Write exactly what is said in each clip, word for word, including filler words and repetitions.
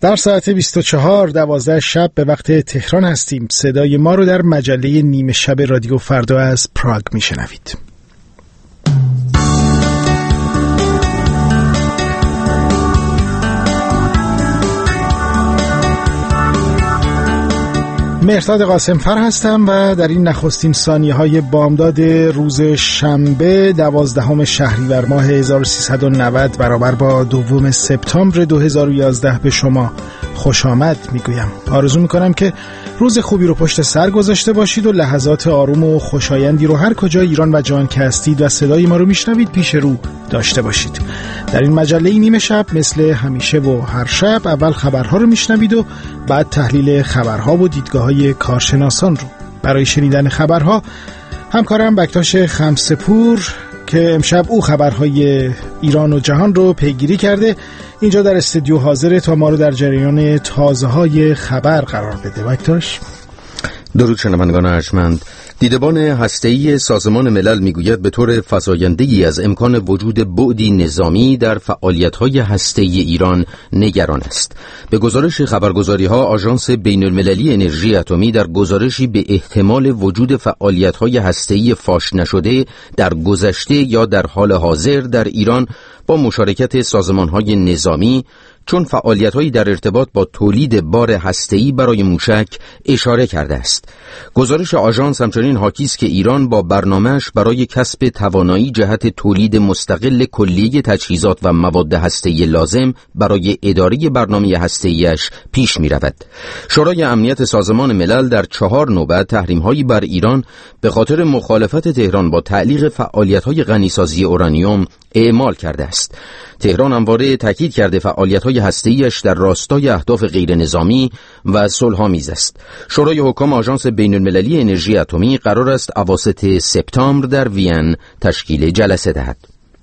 در ساعت بیست و چهار دوازده شب به وقت تهران هستیم. صدای ما رو در مجله نیمه شب رادیو فردا از پراگ میشنوید. مهرداد قاسمفر هستم و در این نخستین ثانیه های بامداد روز شنبه دوازدهم شهریور ماه هزار و سیصد و نود برابر با دوم سپتامبر دو هزار و یازده به شما خوش آمد میگویم. آرزو میکنم که روز خوبی رو پشت سر گذاشته باشید و لحظات آروم و خوشایندی رو هر کجا ایران و جهان که هستید و صدای ما رو میشنوید پیش رو داشته باشید. در این مجله نیمه شب مثل همیشه و هر شب اول خبرها رو میشنوید و بعد تحلیل خبرها و دیدگاه‌های کارشناسان رو. برای شنیدن خبرها همکارم بکتاش خمسه‌پور که امشب او خبرهای ایران و جهان رو پیگیری کرده اینجا در استودیو حاضره تا ما رو در جریان تازه‌های خبر قرار بده. بکتاش. درود شنوندگان ارجمند. دیدبان هسته‌ای سازمان ملل میگوید به طور فزاینده‌ای از امکان وجود بعدی نظامی در فعالیت‌های هسته‌ای ایران نگران است. به گزارش خبرگزاری‌ها آژانس بین‌المللی انرژی اتمی در گزارشی به احتمال وجود فعالیت‌های هسته‌ای فاش نشده در گذشته یا در حال حاضر در ایران با مشارکت سازمان‌های نظامی چون فعالیت‌هایی در ارتباط با تولید بار هسته‌ای برای موشک اشاره کرده است. گزارش آژانس همچنین حاکی است که ایران با برنامه‌اش برای کسب توانایی جهت تولید مستقل کلیه تجهیزات و مواد هسته‌ای لازم برای اداره برنامه هسته‌ایش پیش می‌رود. شورای امنیت سازمان ملل در چهار نوبت تحریم‌هایی بر ایران به خاطر مخالفت تهران با تعلیق فعالیت‌های غنیسازی اورانیوم اعمال کرده است. تهران همواره تاکید کرده فعالیت‌های هسته‌ایش در راستای اهداف غیر نظامی و صلح‌آمیز است. شورای حکام آژانس بین‌المللی انرژی اتمی قرار است اواسط سپتامبر در وین تشکیل جلسه دهد.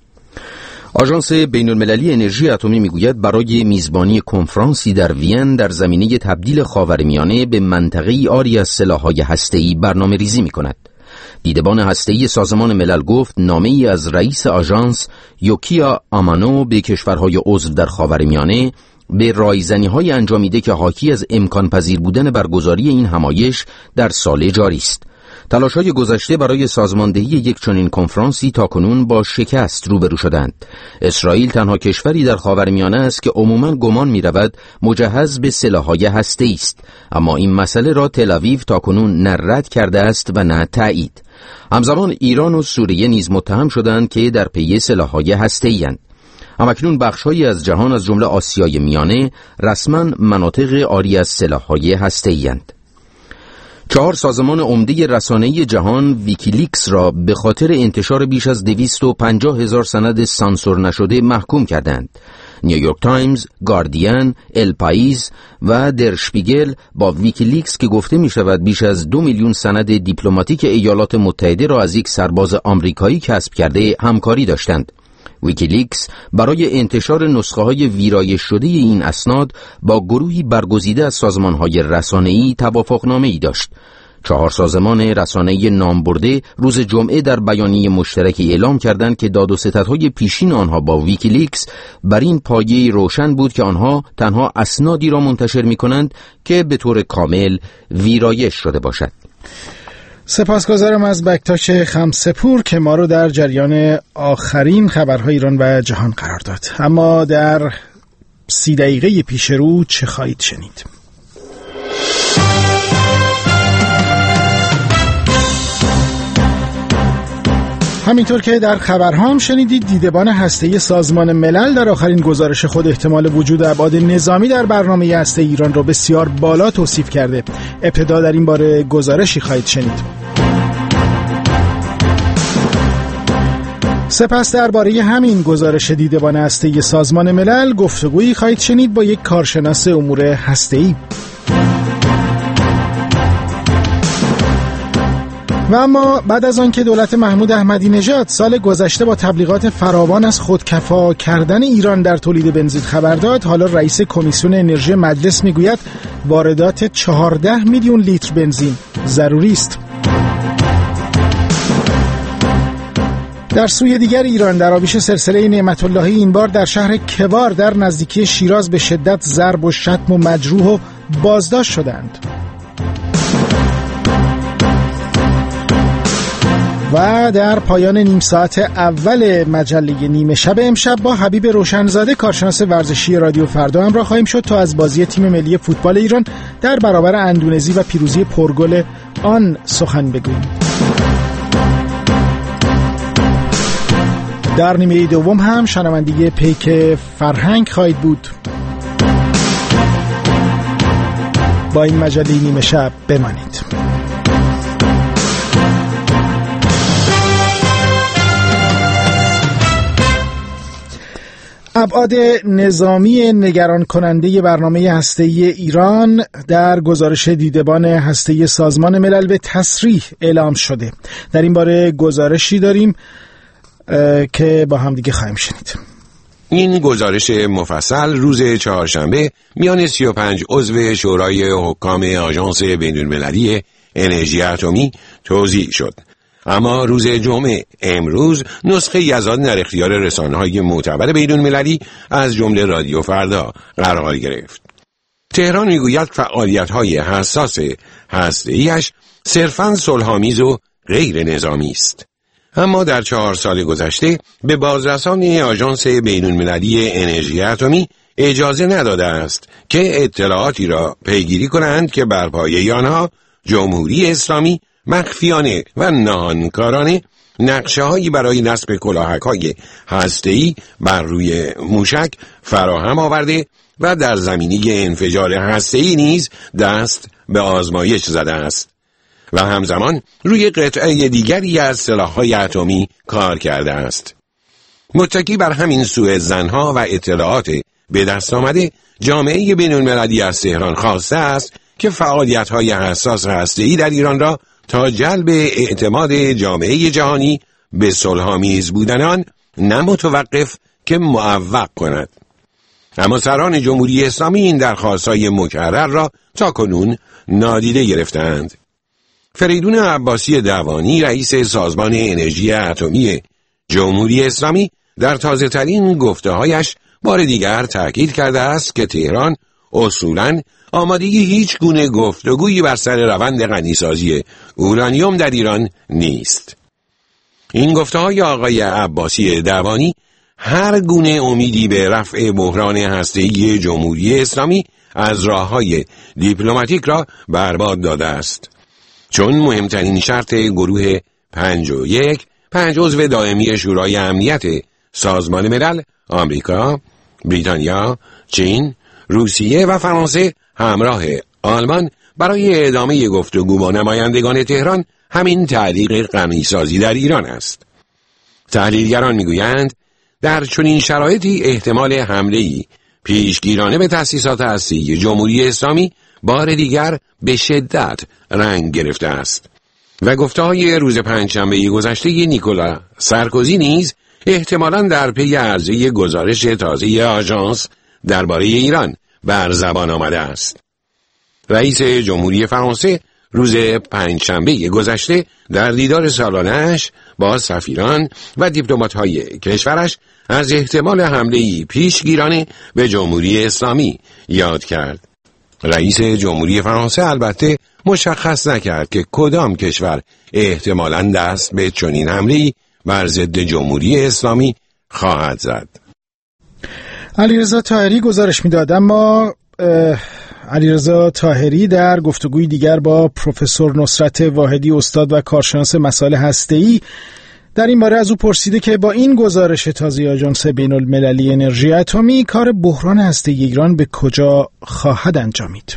آژانس بین‌المللی انرژی اتمی میگوید برای میزبانی کنفرانسی در وین در زمینه تبدیل خاورمیانه به منطقه‌ای عاری از سلاح‌های هسته‌ای برنامه‌ریزی می‌کند. دیدبان هسته‌ای سازمان ملل گفت نامه‌ای از رئیس آژانس یوکیا آمانو به کشورهای عضو در خاورمیانه به رایزنی‌های انجامیده که حاکی از امکان پذیر بودن برگزاری این همایش در سال جاری است. تلاش‌های گذشته برای سازماندهی یک چنین کنفرانسی تاکنون با شکست روبرو شدند. اسرائیل تنها کشوری در خاورمیانه است که عموماً گمان می‌رود مجهز به سلاح‌های هسته‌ای است، اما این مسئله را تل‌آویو تاکنون نه رد کرده است و نه تایید. همزمان ایران و سوریه نیز متهم شدند که در پی سلاح‌های هسته‌ای‌اند. همکنون بخش‌هایی از جهان از جمله آسیای میانه رسما مناطق عاری از سلاح‌های هسته‌ای‌اند. چهار سازمان عمده رسانه‌ای جهان ویکیلیکس را به خاطر انتشار بیش از دویست و پنجاه هزار سند سانسور نشده محکوم کردند. نیویورک تایمز، گاردین، ال پایز و در شپیگل با ویکیلیکس که گفته می شود بیش از دو میلیون سند دیپلماتیک ایالات متحده را از یک سرباز آمریکایی کسب کرده همکاری داشتند. ویکیلیکس برای انتشار نسخه‌های ویرایش شده این اسناد با گروهی برگزیده از سازمان‌های رسانه‌ای توافقنامه‌ای داشت. چهار سازمان رسانه‌ای نامبرده روز جمعه در بیانیه مشترکی اعلام کردند که داد و ستدهای پیشین آنها با ویکیلیکس بر این پایه روشن بود که آنها تنها اسنادی را منتشر می‌کنند که به طور کامل ویرایش شده باشد. سپاسگزارم از بکتاش خمسه‌پور که ما رو در جریان آخرین خبرهای ایران و جهان قرار داد. اما در سی دقیقه پیش رو چه خواهید شنید؟ همینطور که در خبرها هم شنیدید دیدبان هسته‌ای سازمان ملل در آخرین گزارش خود احتمال وجود ابعاد نظامی در برنامه هسته‌ای ایران را بسیار بالا توصیف کرده. ابتدا در این باره گزارشی خواهید شنید. سپس درباره همین گزارش دیدبان هسته‌ای سازمان ملل گفتگویی خواهید شنید با یک کارشناس امور هسته‌ای. و اما بعد از آن که دولت محمود احمدی نژاد سال گذشته با تبلیغات فراوان از خودکفا کردن ایران در تولید بنزین خبر داد، حالا رئیس کمیسیون انرژی مجلس میگوید واردات چهارده میلیون لیتر بنزین ضروری است. در سوی دیگر ایران در آبیش سلسله نعمت اللهی این بار در شهر کوار در نزدیکی شیراز به شدت ضرب و شتم و مجروح و بازداشت شدند. و در پایان نیم ساعت اول مجله نیمه شب امشب با حبیب روشنزاده کارشناس ورزشی رادیو فردا همراه خواهیم شد تا از بازی تیم ملی فوتبال ایران در برابر اندونزی و پیروزی پرگل آن سخن بگوییم. در نیمه دوم هم شنوندگی پیک فرهنگ خواهید بود. با این مجله نیمه شب بمانید. ابعاد نظامی نگران کننده برنامه هسته‌ای ایران در گزارش دیدبان هسته‌ای سازمان ملل به تصریح اعلام شده. در این باره گزارشی داریم که با هم دیگه خواهیم شنید. این گزارش مفصل روز چهارشنبه میان سی و پنج عضو شورای حکام آژانس بین‌المللی انرژی اتمی توزیع شد. اما روز جمعه امروز نسخه ای از آن در اختیار رسانه‌های معتبر بین‌المللی از جمله رادیو فردا قرار گرفت. تهران میگوید فعالیت‌های حساس هسته‌ای‌اش صرفاً صلح‌آمیز و غیر نظامی است. اما در چهار سال گذشته به بازرسان آژانس بین‌المللی انرژی اتمی اجازه نداده است که اطلاعاتی را پیگیری کنند که بر پایه آنها جمهوری اسلامی مخفیانه و ناهنکارانه نقشه‌هایی برای نصب کلاهک‌های هسته‌ای بر روی موشک فراهم آورده و در زمینه انفجار هسته‌ای نیز دست به آزمایش زده است و همزمان روی قطعه دیگری از سلاح‌های اتمی کار کرده است. متکی بر همین سوء ظن‌ها و اطلاعات به دست آمده، جامعه بین‌المللی از تهران خواسته است که فعالیت‌های حساس هسته‌ای در ایران را تا جلب اعتماد جامعه جهانی به صلح‌آمیز بودن آن نه متوقف که معوق کند. اما سران جمهوری اسلامی این درخواست‌های مکرر را تا کنون نادیده گرفتند. فریدون عباسی دوانی رئیس سازمان انرژی اتمی جمهوری اسلامی در تازه‌ترین گفته‌هایش بار دیگر تأکید کرده است که تهران اصولاً آمادگی هیچ گونه گفتگویی بر سر روند غنیسازی اورانیوم در ایران نیست. این گفته‌های آقای عباسی دوانی هر گونه امیدی به رفع بحران هسته‌ای جمهوری اسلامی از راه‌های دیپلماتیک را برباد داده است، چون مهمترین شرط گروه پنج و یک پنج عضو دائمی شورای امنیت سازمان ملل آمریکا، بریتانیا، چین، روسیه و فرانسه همراه آلمان برای ادامه گفتگو با نمایندگان تهران همین تعلیق غنیسازی در ایران است. تحلیلگران میگویند در چنین شرایطی احتمال حمله‌ای پیشگیرانه به تأسیسات هسته‌ای جمهوری اسلامی بار دیگر به شدت رنگ گرفته است و گفته‌های روز پنجشنبه گذشته نیکولا سارکوزی نیز احتمالاً در پی عرضه گزارش تازه آژانس درباره ایران بر زبان آمده است. رئیس جمهوری فرانسه روز پنجشنبه گذشته در دیدار سالانه‌اش با سفیران و دیپلمات‌های کشورش از احتمال حمله‌ای پیشگیرانه به جمهوری اسلامی یاد کرد. رئیس جمهوری فرانسه البته مشخص نکرد که کدام کشور احتمالاً دست به چنین حمله‌ای بر ضد جمهوری اسلامی خواهد زد. علیرضا طاهری گزارش میداد. اما علیرضا طاهری در گفتگوی دیگر با پروفسور نصرت واحدی استاد و کارشناس مسائل هسته‌ای در این باره از او پرسیده که با این گزارش تازه آژانس بین‌المللی انرژی اتمی کار بحران هسته‌ای ایران به کجا خواهد انجامید؟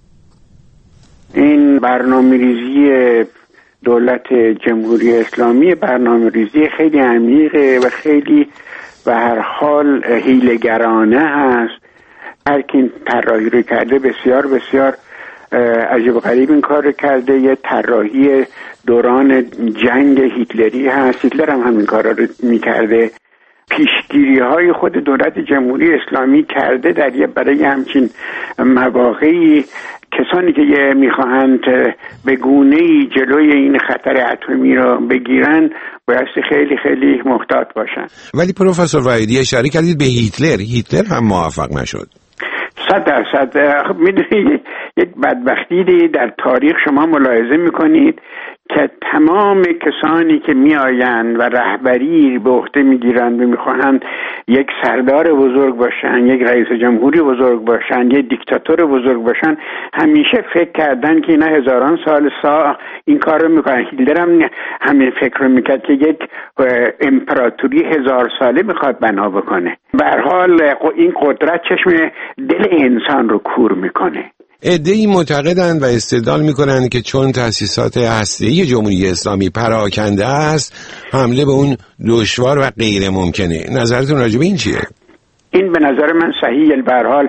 این برنامه‌ریزی دولت جمهوری اسلامی برنامه‌ریزی خیلی عمیقه و خیلی به هر حال حیله‌گرانه هست. هر کی طراحی رو کرده بسیار بسیار عجیب و غریب این کار کرده. یه طراحی دوران جنگ هیتلری هست. هیتلر هم همین کارا رو میکرده. پیشگیری های خود دولت جمهوری اسلامی کرده در یه برای همچین مواقعی. کسانی که میخواهند به گونه‌ای جلوی این خطر اتمی را بگیرن بایستی خیلی خیلی محتاط باشن. ولی پروفسور وحیدی اشاره کردید به هیتلر. هیتلر هم موفق نشد. صد درصد. میدونید یک بدبختی در تاریخ شما ملاحظه میکنید که تمام کسانی که میآیند و رهبری به عهده میگیرند و میخواهند یک سردار بزرگ باشن، یک رئیس جمهوری بزرگ باشن، یک دیکتاتور بزرگ باشن، همیشه فکر کردن که اینا هزاران سال سا این کار رو میکنن. هیتلر هم همین فکر رو میکرد که یک امپراتوری هزار ساله میخواد بنا بکنه. به هر حال این قدرت چشم دل انسان رو کور میکنه. عده‌ای معتقدند و استدلال میکنند که چون تأسیسات هسته‌ای جمهوری اسلامی پراکنده است، حمله به اون دشوار و غیر ممکنه. نظرتون راجع به این چیه؟ این به نظر من صحیحه. به هر حال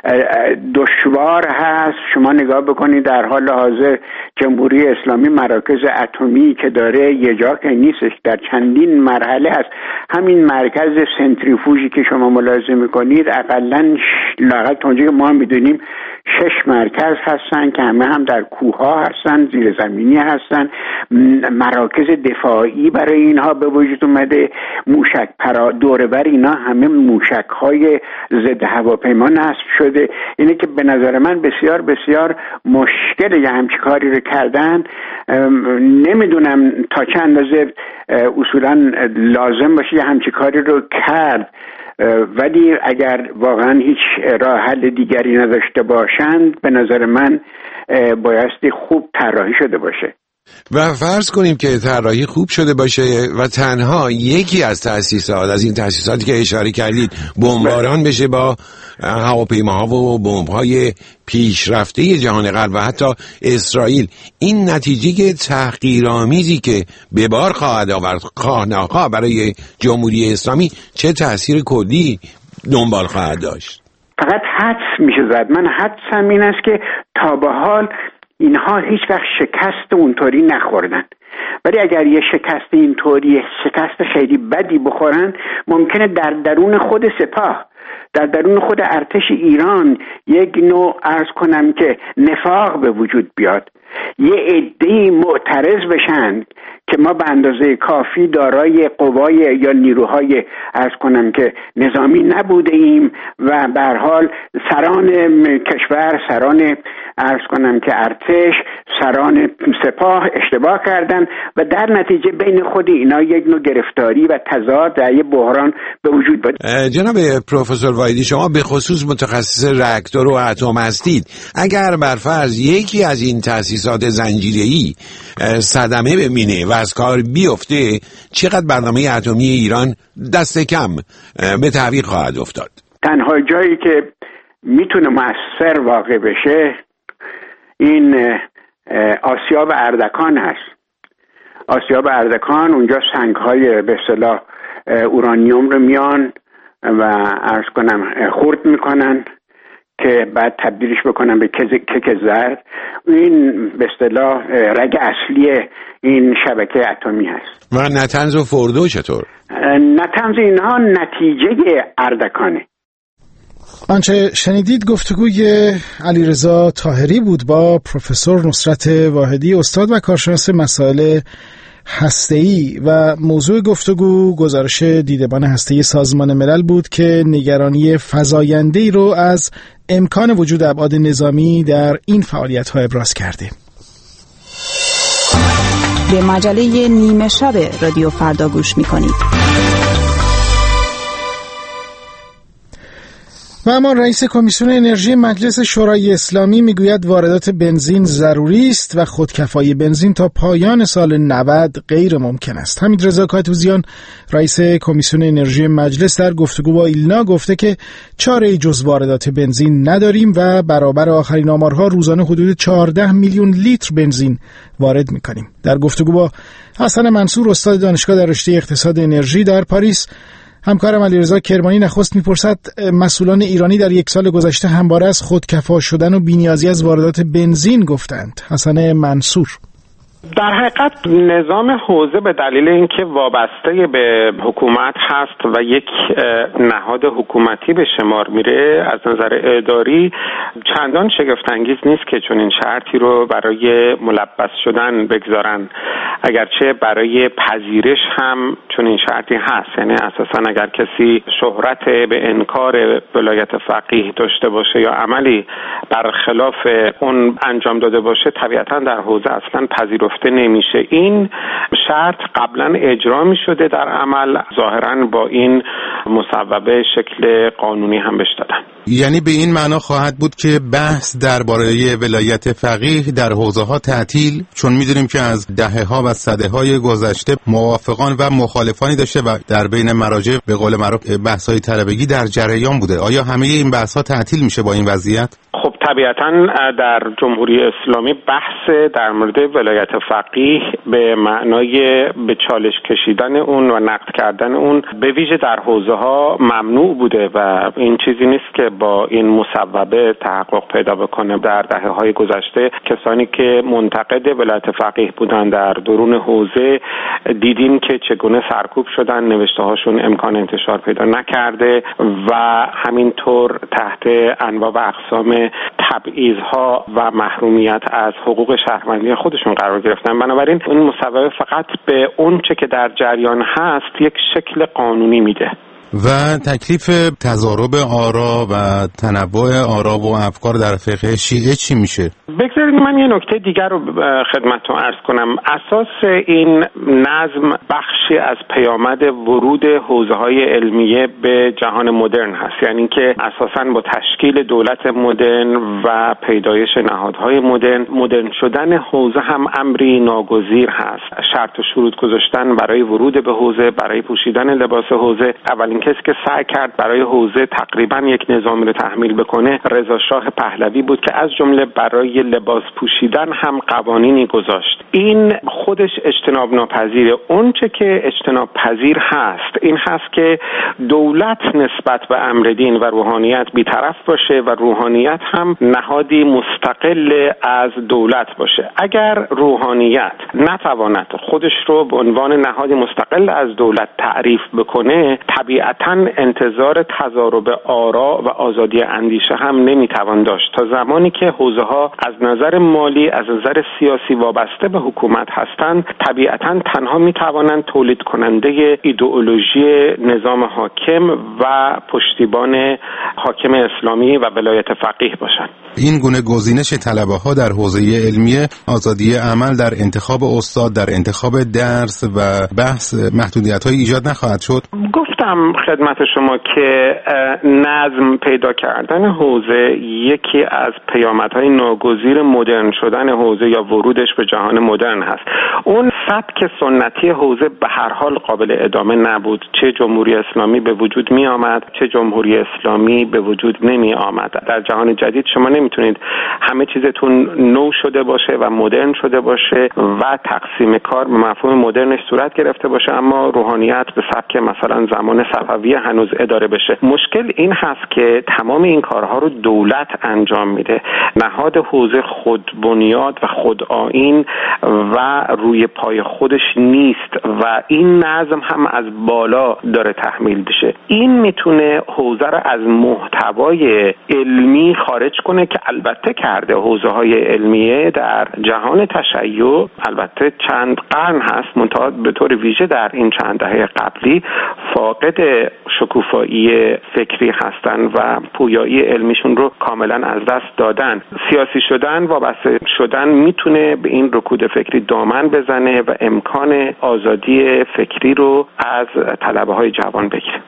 دشوار هست. شما نگاه بکنید در حال حاضر جمهوری اسلامی مراکز اتمی که داره یه جا که نیستش، در چندین مرحله هست. همین مرکز سنتریفوژی که شما ملاحظه میکنید اقلن لااقل تا اونجایی که ما هم میدونیم شش مرکز هستن که همه هم در کوه‌ها هستن، زیر زمینی هستن. مراکز دفاعی برای اینها به وجود اومده. موشک پرا دور بر اینا همه موشک‌های ضد هواپیما نصب شده. اینه که به نظر من بسیار بسیار مشکل یه همچین کاری رو کردن. نمیدونم تا چند اندازه اصولا لازم باشه یه همچین کاری رو کرد، ولی اگر واقعا هیچ راه حل دیگری نداشته باشند به نظر من بایستی خوب طراحی شده باشه. و فرض کنیم که طراحی خوب شده باشه و تنها یکی از تأسیسات از این تأسیساتی که اشاره کردید بمباران بشه با هواپیماها و بمب‌های پیشرفته جهان غرب و حتی اسرائیل. این نتیجه تحقیرآمیزی که به بار خواهد آورد خواه ناخواه برای جمهوری اسلامی چه تأثیر کلی دنبال خواهد داشت؟ فقط حدس میشه زد. من حدسم این است که تا به حال اینها هیچ وقت شکست اونطوری نخوردن، ولی اگر یه شکست اینطوری شکست خیلی بدی بخورن ممکنه در درون خود سپاه، در درون خود ارتش ایران یک نوع عرض کنم که نفاق به وجود بیاد. یه عده‌ای معترض بشن که ما به اندازه کافی دارای قوای یا نیروهای عرض کنم که نظامی نبوده ایم و به هر حال سران کشور، سران عرض کنم که ارتش، سران سپاه اشتباه کردن و در نتیجه بین خود اینا یک نوع گرفتاری و تضاد و یه بحران به وجود بیاد. جناب پروفسور وحیدی، شما به خصوص متخصص راکتور و اتم هستید. اگر بر فرض یکی از این تأسیسات زنجیره‌ای صدمه ببینه و از کار بیفته، چقدر برنامه اتمی ایران دست کم به تعویق خواهد افتاد؟ تنها جایی که میتونه مؤثر واقع بشه این آسیاب اردکان هست. آسیاب اردکان اونجا سنگ‌های به اصطلاح اورانیوم رو میان و عرض کنم خرد میکنن که بعد تبدیلش بکنن به کک زرد. این به اصطلاح رگ اصلی این شبکه اتمی هست. و نتنز و فردو چطور؟ نتنز اینها نتیجه اردکانه. آنچه شنیدید گفتگوی علیرضا طاهری بود با پروفسور نصرت واحدی، استاد و کارشناس مسائل هسته‌ای، و موضوع گفتگو گزارش دیدبان هسته‌ای سازمان ملل بود که نگرانی فزاینده‌ای رو از امکان وجود ابعاد نظامی در این فعالیت‌ها ابراز کرده. به مجله نیمه شب رادیو فردا گوش می‌کنید. و اما رئیس کمیسیون انرژی مجلس شورای اسلامی میگوید واردات بنزین ضروری است و خودکفایی بنزین تا پایان سال نود غیر ممکن است. حمیدرضا کاتوزیان رئیس کمیسیون انرژی مجلس در گفتگو با ایلنا گفته که چاره‌ای جز واردات بنزین نداریم و برابر آخرین آمارها روزانه حدود چهارده میلیون لیتر بنزین وارد میکنیم. در گفتگو با حسن منصور استاد دانشگاه در رشته اقتصاد انرژی در پاریس، همکارم علیرضا کرمانی نخست میپرسد مسئولان ایرانی در یک سال گذشته همواره از خودکفا شدن و بی‌نیازی از واردات بنزین گفتند. حسن منصور: در حقیقت نظام حوزه به دلیل اینکه وابسته به حکومت هست و یک نهاد حکومتی به شمار میره، از نظر اداری چندان شگفت انگیز نیست که چون این شرطی رو برای ملبس شدن بگذارن، اگرچه برای پذیرش هم چون این شرطی هست. یعنی اساسا اگر کسی شهرت به انکار ولایت فقیه داشته باشه یا عملی برخلاف اون انجام داده باشه، طبیعتا در حوزه اصلا پذیرفته نمیشه. این شرط قبلا اجرا می شده در عمل، ظاهرا با این مصوبه شکل قانونی هم بهش دادن. یعنی به این معنا خواهد بود که بحث درباره ولایت فقیه در حوزه ها تعطیل، چون میدونیم که از دهه ها و سده های گذشته موافقان و مخالفانی داشته و در بین مراجع به قول معروف بحث های طلبگی در جریان بوده. آیا همه این بحث ها تعطیل میشه با این وضعیت؟ خب طبیعتا در جمهوری اسلامی بحث در مورد ولایت فقیه به معنای به چالش کشیدن اون و نقد کردن اون به ویژه در حوزه ها ممنوع بوده و این چیزی نیست که با این مصوبه تحقق پیدا بکنه. در دهه های گذشته کسانی که منتقد ولایت فقیه بودن در درون حوزه دیدیم که چگونه سرکوب شدن، نوشته هاشون امکان انتشار پیدا نکرده و همینطور تحت انواع و اقسام تبعیض‌ها و محرومیت از حقوق شهروندی خودشون قرار گرفتن. بنابراین این مصوبه فقط به اون چه که در جریان هست یک شکل قانونی میده. و تکلیف تضارب آرا و تنوع آرا و افکار در فقه شیعه چی میشه؟ بگذارید من یه نکته دیگر رو خدمتتون عرض کنم. اساس این نظم بخشی از پیامد ورود حوزه‌های علمیه به جهان مدرن هست، یعنی که اساساً با تشکیل دولت مدرن و پیدایش نهادهای مدرن، مدرن شدن حوزه هم امری ناگزیر هست. شرط و شروط گذاشتن برای ورود به حوزه، برای پوشیدن لباس حوزه. اولین کسی که سعی کرد برای حوزه تقریباً یک نظامی رو تحمیل بکنه رضا شاه پهلوی بود که از جمله برای لباس پوشیدن هم قوانینی گذاشت. این خودش اجتناب ناپذیره. اون چه که اجتناب پذیر هست این هست که دولت نسبت به امر دین و روحانیت بی‌طرف باشه و روحانیت هم نهادی مستقل از دولت باشه. اگر روحانیت نتواند خودش رو به عنوان نهادی مستقل از دولت تعریف بکنه، طبیعتاً انتظار تضارب آرا و آزادی اندیشه هم نمیتوان داشت. تا زمانی که حوزه ها از نظر مالی، از نظر سیاسی وابسته به حکومت هستند، طبیعتاً تنها میتوانند تولید کننده ایدئولوژی نظام حاکم و پشتیبان حاکم اسلامی و ولایت فقیه باشند. این گونه گزینش طلبه ها در حوزه علمیه آزادی عمل در انتخاب استاد، در انتخاب درس و بحث محدودیت های ایجاد نخواهد شد؟ گفتم خدمت شما که نظم پیدا کردن حوزه یکی از پیامدهای ناگزیر مدرن شدن حوزه یا ورودش به جهان مدرن هست. اون سبک سنتی حوزه به هر حال قابل ادامه نبود. چه جمهوری اسلامی به وجود می آمد، چه جمهوری اسلامی به وجود نمی آمد. در جهان جدید شما نمیتونید همه چیزتون نو شده باشه و مدرن شده باشه و تقسیم کار به مفهوم مدرنش صورت گرفته باشه اما روحانیت به سبک مثلا زمان صفویه هنوز اداره بشه. مشکل این هست که تمام این کارها رو دولت انجام میده. نهاد حوزه خود بنیاد و خود آیین و روی پای خودش نیست و این نظم هم از بالا داره تحمیل بشه. این میتونه حوزه رو از محتوای علمی خارج کنه که البته کرده. حوزه های علمیه در جهان تشیع البته چند قرن هست، منتها به طور ویژه در این چند دهه قبلی فاقد شکوفایی فکری هستن و پویایی علمیشون رو کاملا از دست دادن. سیاسی شدن، وابسته شدن میتونه به این رکود فکری دامن بزنه و امکان آزادی فکری رو از طلبه های جوان بگیره.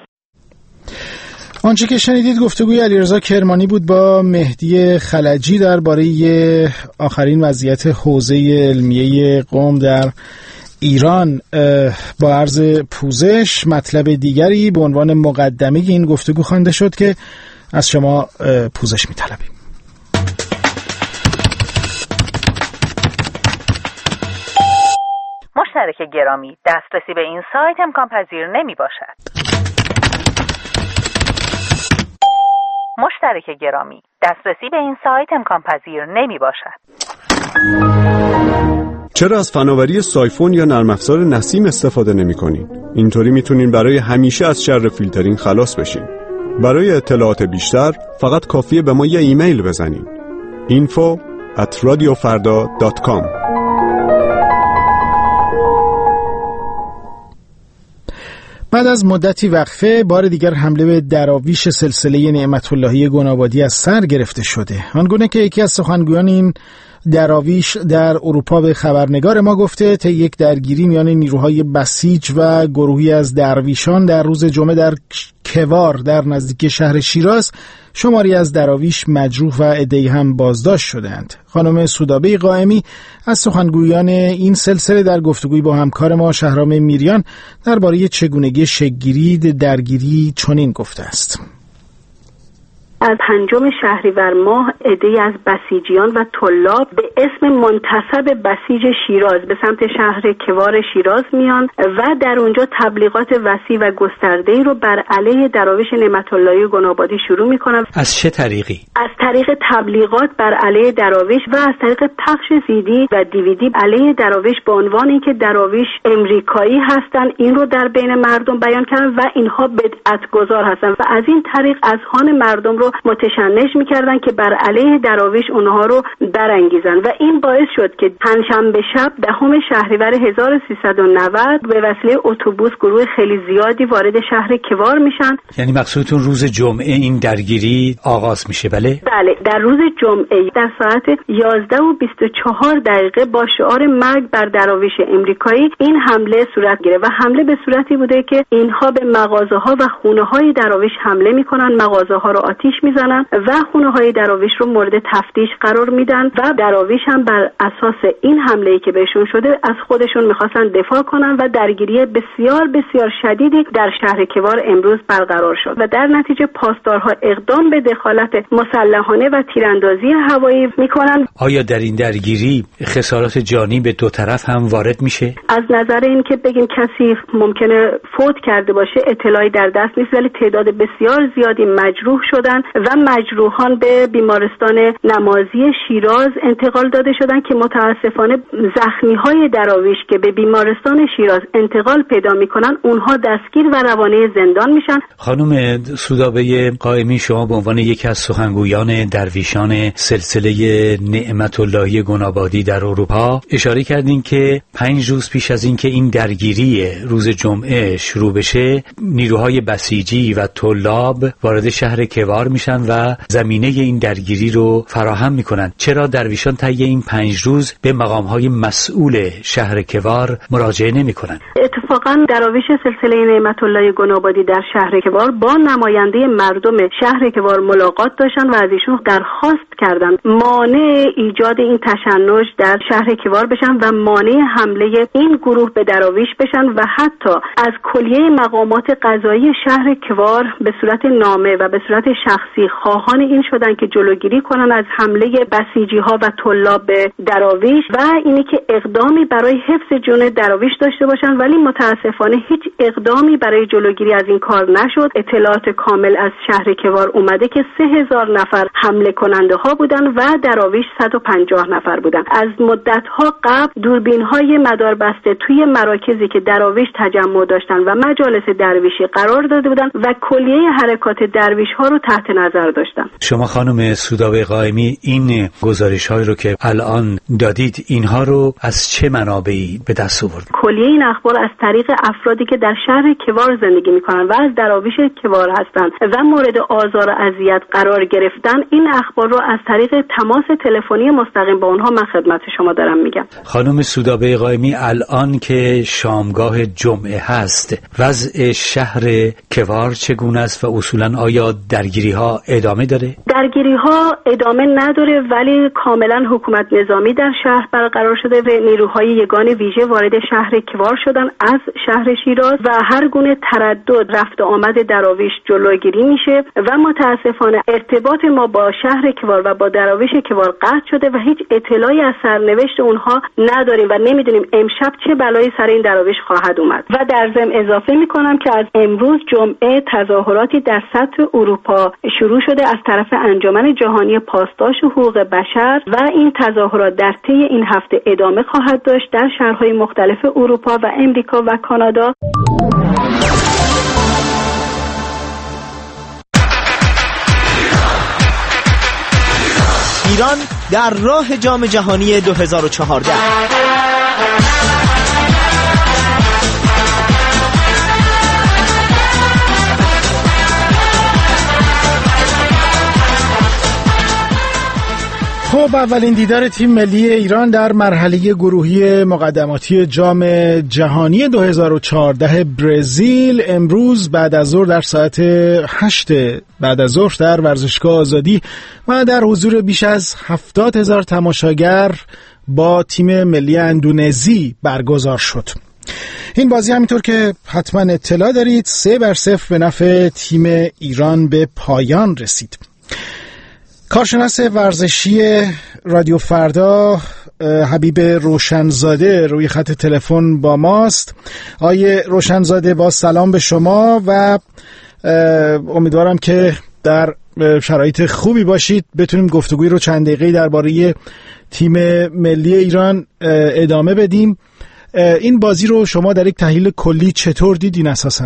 آنچه که شنیدید گفتگوی علیرضا کرمانی بود با مهدی خلجی درباره آخرین وضعیت حوزه علمیه قم در ایران. با عرض پوزش مطلب دیگری به عنوان مقدمه این گفتگو خوانده شد که از شما پوزش می‌طلبیم. مشترک گرامی، دسترسی به این سایت امکان پذیر نمی باشد. مشترک گرامی، دسترسی به این سایت امکان پذیر نمی باشد. چرا از فناوری سایفون یا نرم افزار نسیم استفاده نمی کنین؟ اینطوری میتونین برای همیشه از شر فیلترینگ خلاص بشین. برای اطلاعات بیشتر فقط کافیه به ما یه ایمیل بزنید. info at radiofarda dot com. بعد از مدتی وقفه بار دیگر حمله به دراویش سلسله نعمت اللهی گنابادی از سر گرفته شده. آنگونه که یکی از سخنگویان این دراویش در اروپا به خبرنگار ما گفته طی یک درگیری میان نیروهای بسیج و گروهی از درویشان در روز جمعه در کوار در نزدیکی شهر شیراز شماری از دراویش مجروح و عده‌ای هم بازداشت شدند. خانم سودابه قائمی از سخنگویان این سلسله در گفتگوی با همکار ما شهرام میریان درباره چگونگی شکل‌گیری درگیری چنین گفته است. از پنجم شهریور ماه عده‌ای از بسیجیان و طلاب به اسم منتسب بسیج شیراز به سمت شهر کوار شیراز میان و در اونجا تبلیغات وسیع و گسترده‌ای رو بر علیه دراویش نعمت اللهی گنابادی شروع میکنن. از چه طریقی؟ از طریق تبلیغات بر علیه دراویش و از طریق پخش سیدی و دیویدی علیه دراویش به عنوان اینکه دراویش امریکایی هستن این رو در بین مردم بیان کردن و اینها بدعت‌گذار هستن و از این طریق اذهان مردم رو متشنج میکردن که بر علیه دراویش اونها رو برانگیزن و این باعث شد که پنجشنبه شب دهم شهریور هزار و سیصد و نود به وسیله اتوبوس گروه خیلی زیادی وارد شهر کوار میشن. یعنی مقصودتون روز جمعه این درگیری آغاز میشه؟ بله بله، در روز جمعه در ساعت یازده و بیست و چهار دقیقه با شعار مرگ بر دراویش امریکایی این حمله صورت گرفت و حمله به صورتی بوده که اینها به مغازه ها و خونه های دراویش حمله میکنن، مغازه ها رو آتیش میزنن و خونه های دراویش رو مورد تفتیش قرار میدن و دراویش هم بر اساس این حمله‌ای که بهشون شده از خودشون میخواستن دفاع کنن و درگیری بسیار بسیار شدیدی در شهر کوار امروز برقرار شد و در نتیجه پاسدارها اقدام به دخالت مسلحانه و تیراندازی هوایی میکنن. آیا در این درگیری خسارات جانی به دو طرف هم وارد میشه؟ از نظر این که بگیم کسی ممکنه فوت کرده باشه اطلاعی در دست نیست، ولی تعداد بسیار زیادی مجروح شدن و مجروحان به بیمارستان نمازی شیراز انتقال داده شدن که متاسفانه زخمی‌های دراویش که به بیمارستان شیراز انتقال پیدا میکنن اونها دستگیر و روانه زندان میشن. خانم سودابه قائمی، شما به عنوان یکی از سخنگویان درویشان سلسله نعمت اللهی گنابادی در اروپا اشاره کردین که پنج روز پیش از این که این درگیری روز جمعه شروع بشه نیروهای بسیجی و طلاب وارد شهر کوار میشن و زمینه این درگیری رو فراهم میکنن. چرا درویشان طی این پنج روز به مقامهای مسئول شهر کوار مراجعه نمیکنن؟ اتفاقا دراویش سلسله نعمت الله گنابادی در شهر کوار با نماینده مردم شهر کوار ملاقات داشتن و از ایشون درخواست کردند مانع ایجاد این تشنج در شهر کوار بشن و مانع حمله این گروه به دراویش بشن و حتی از کلیه مقامات قضایی شهر کوار به صورت نامه و به صورت شخصی خواهان این شدن که جلوگیری کنن از حمله بسیجی ها و طلاب به دراویش و اینی که اقدامی برای حفظ جون دراویش داشته باشن، ولی متاسفانه هیچ اقدامی برای جلوگیری از این کار نشد. اطلاعات کامل از شهر کوار اومده که سه هزار نفر حمله کننده ها بودن و دراویش صد و پنجاه نفر بودن. از مدت ها قبل دوربین های مداربسته توی مراکزی که دراویش تجمع داشتن و مجالس درویشی قرار داده بودن و کلیه حرکات درویش ها رو تحت نظر داشتن. شما خانم سودابه قائمی این گزارش های رو که الان دادید اینها رو از چه منابعی به دست آورد؟ کلیه این اخبار از طریق افرادی که در شهر کوار زندگی میکنن و از دراویش کوار هستن و مورد آزار و اذیت قرار گرفتن، این اخبار رو از طریق تماس تلفنی مستقیم با اونها من خدمت شما دارم میگم. خانم سودابه قائمی، الان که شامگاه جمعه هست وضع شهر کوار چگونه است و اصولا آیا درگیری ها ادامه داره؟ درگیری ها ادامه نداره، ولی کاملا حکومت نظامی در شهر برقرار شده و نیروهای یگان ویژه وارد شهر کوار شدن از شهر شیراز و هر گونه تردد رفت و آمد دراویش جلوگیری میشه و متاسفانه ارتباط ما با شهر کوار و با دراویش کوار قطع شده و هیچ اطلاعی از سرنوشت اونها نداریم و نمیدونیم امشب چه بلایی سر این دراویش خواهد اومد. و در ضمن اضافه میکنم که از امروز جمعه تظاهراتی در سطح اروپا شروع شده از طرف انجمن جهانی پاسداشت حقوق بشر و این تظاهرات در طی این هفته ادامه خواهد داشت در شهرهای مختلف اروپا و امریکا و کانادا. ایران در راه جام جهانی دو هزار و چهارده. خب اولین دیدار تیم ملی ایران در مرحله گروهی مقدماتی جام جهانی دو هزار و چهارده برزیل امروز بعد از ظهر در ساعت هشت بعد از ظهر در ورزشگاه آزادی و در حضور بیش از هفتاد هزار تماشاگر با تیم ملی اندونزی برگزار شد. این بازی همینطور که حتما اطلاع دارید سه بر صفر به نفع تیم ایران به پایان رسید. کارشناس ورزشی رادیو فردا حبیب روشنزاده روی خط تلفن با ماست. آیه روشنزاده با سلام به شما و امیدوارم که در شرایط خوبی باشید، بتونیم گفتگوی رو چند دقیقه درباره تیم ملی ایران ادامه بدیم. این بازی رو شما در یک تحلیل کلی چطور دیدین اساساً؟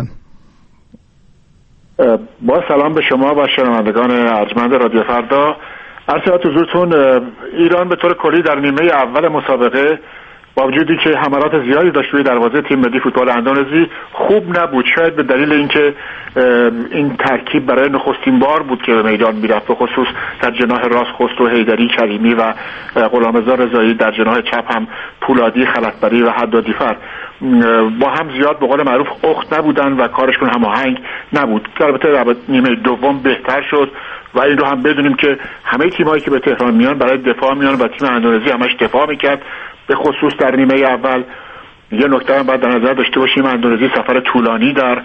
با سلام به شما و شنوندگان ارجمند رادیو فردا. عرض حضورتون ایران به طور کلی در نیمه اول مسابقه با وجودی که حملات زیادی داشت روی دروازه تیم ملی فوتبال اندونزی خوب نبود، شاید به دلیل اینکه این ترکیب برای نخستین بار بود که به میدان میرفت، به خصوص در جناح راست خسرو حیدری کریمی و غلامرضا رضایی، در جناح چپ هم پولادی خلفبری و حدادیفر با هم زیاد به قول معروف اخت نبودن و کارشون هماهنگ نبود. البته در نیمه دوم بهتر شد و این رو هم بدونیم که همه تیمایی که به تهران میان برای دفاع میان و تیم اندونزی همش دفاع میکرد، به خصوص در نیمه اول. یه نکته هم باید در نظر داشته باشیم، اندونزی سفر طولانی در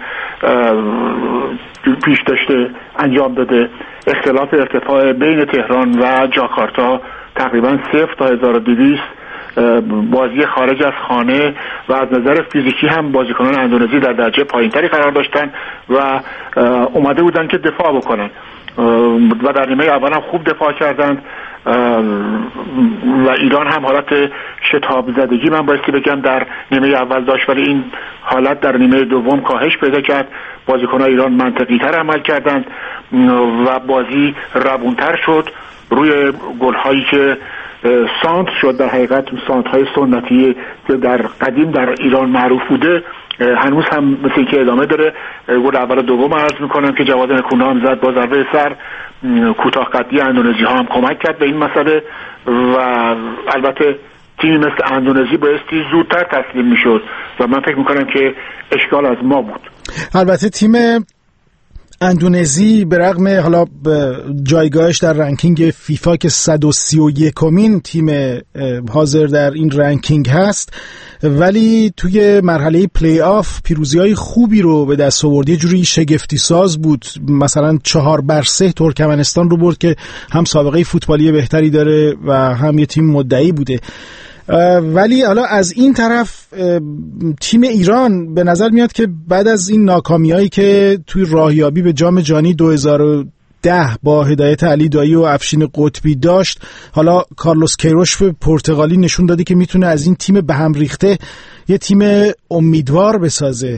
پیش داشته انجام داده. اختلاف ارتفاع بین تهران و جاکارتا تقریبا صفر تا هزار و دویست، بازی خارج از خانه و از نظر فیزیکی هم بازیکنان اندونزی در درجه پایینتری قرار داشتن و اومده بودن که دفاع بکنن و در نیمه اول هم خوب دفاع کردند و ایران هم حالت شتاب زدگی من بایستی بگم در نیمه اول داشت، ولی این حالت در نیمه دوم کاهش پیدا کرد. بازیکنان ایران منطقی تر عمل کردند و بازی روونتر شد روی گل‌هایی که سانت شد. در حقیقت سانت های سنتی که در قدیم در ایران معروف بوده هنوز هم مثل اینکه ادامه داره. گل اول و دوم عرض میکنم که جواد نکونا هم زد با ضربه سر. کوتاه قدی اندونزی ها هم کمک کرد به این مسئله و البته تیمی مثل اندونزی بایستی زودتر تسلیم میشد و من فکر میکنم که اشکال از ما بود. البته تیم اندونزی به رغم حالا جایگاهش در رنکینگ فیفا که صد و سی و یکمین تیم حاضر در این رنکینگ هست، ولی توی مرحله پلی آف پیروزی‌های خوبی رو به دست آورد. یه جوری شگفتی ساز بود، مثلا چهار بر سه ترکمنستان رو برد که هم سابقه فوتبالی بهتری داره و هم یه تیم مدعی بوده. ولی حالا از این طرف تیم ایران به نظر میاد که بعد از این ناکامیایی که توی راهیابی به جام جهانی دو هزار و ده با هدایت علی دایی و افشین قطبی داشت، حالا کارلوس کیروش پرتغالی نشون داده که میتونه از این تیم به هم ریخته یه تیم امیدوار بسازه.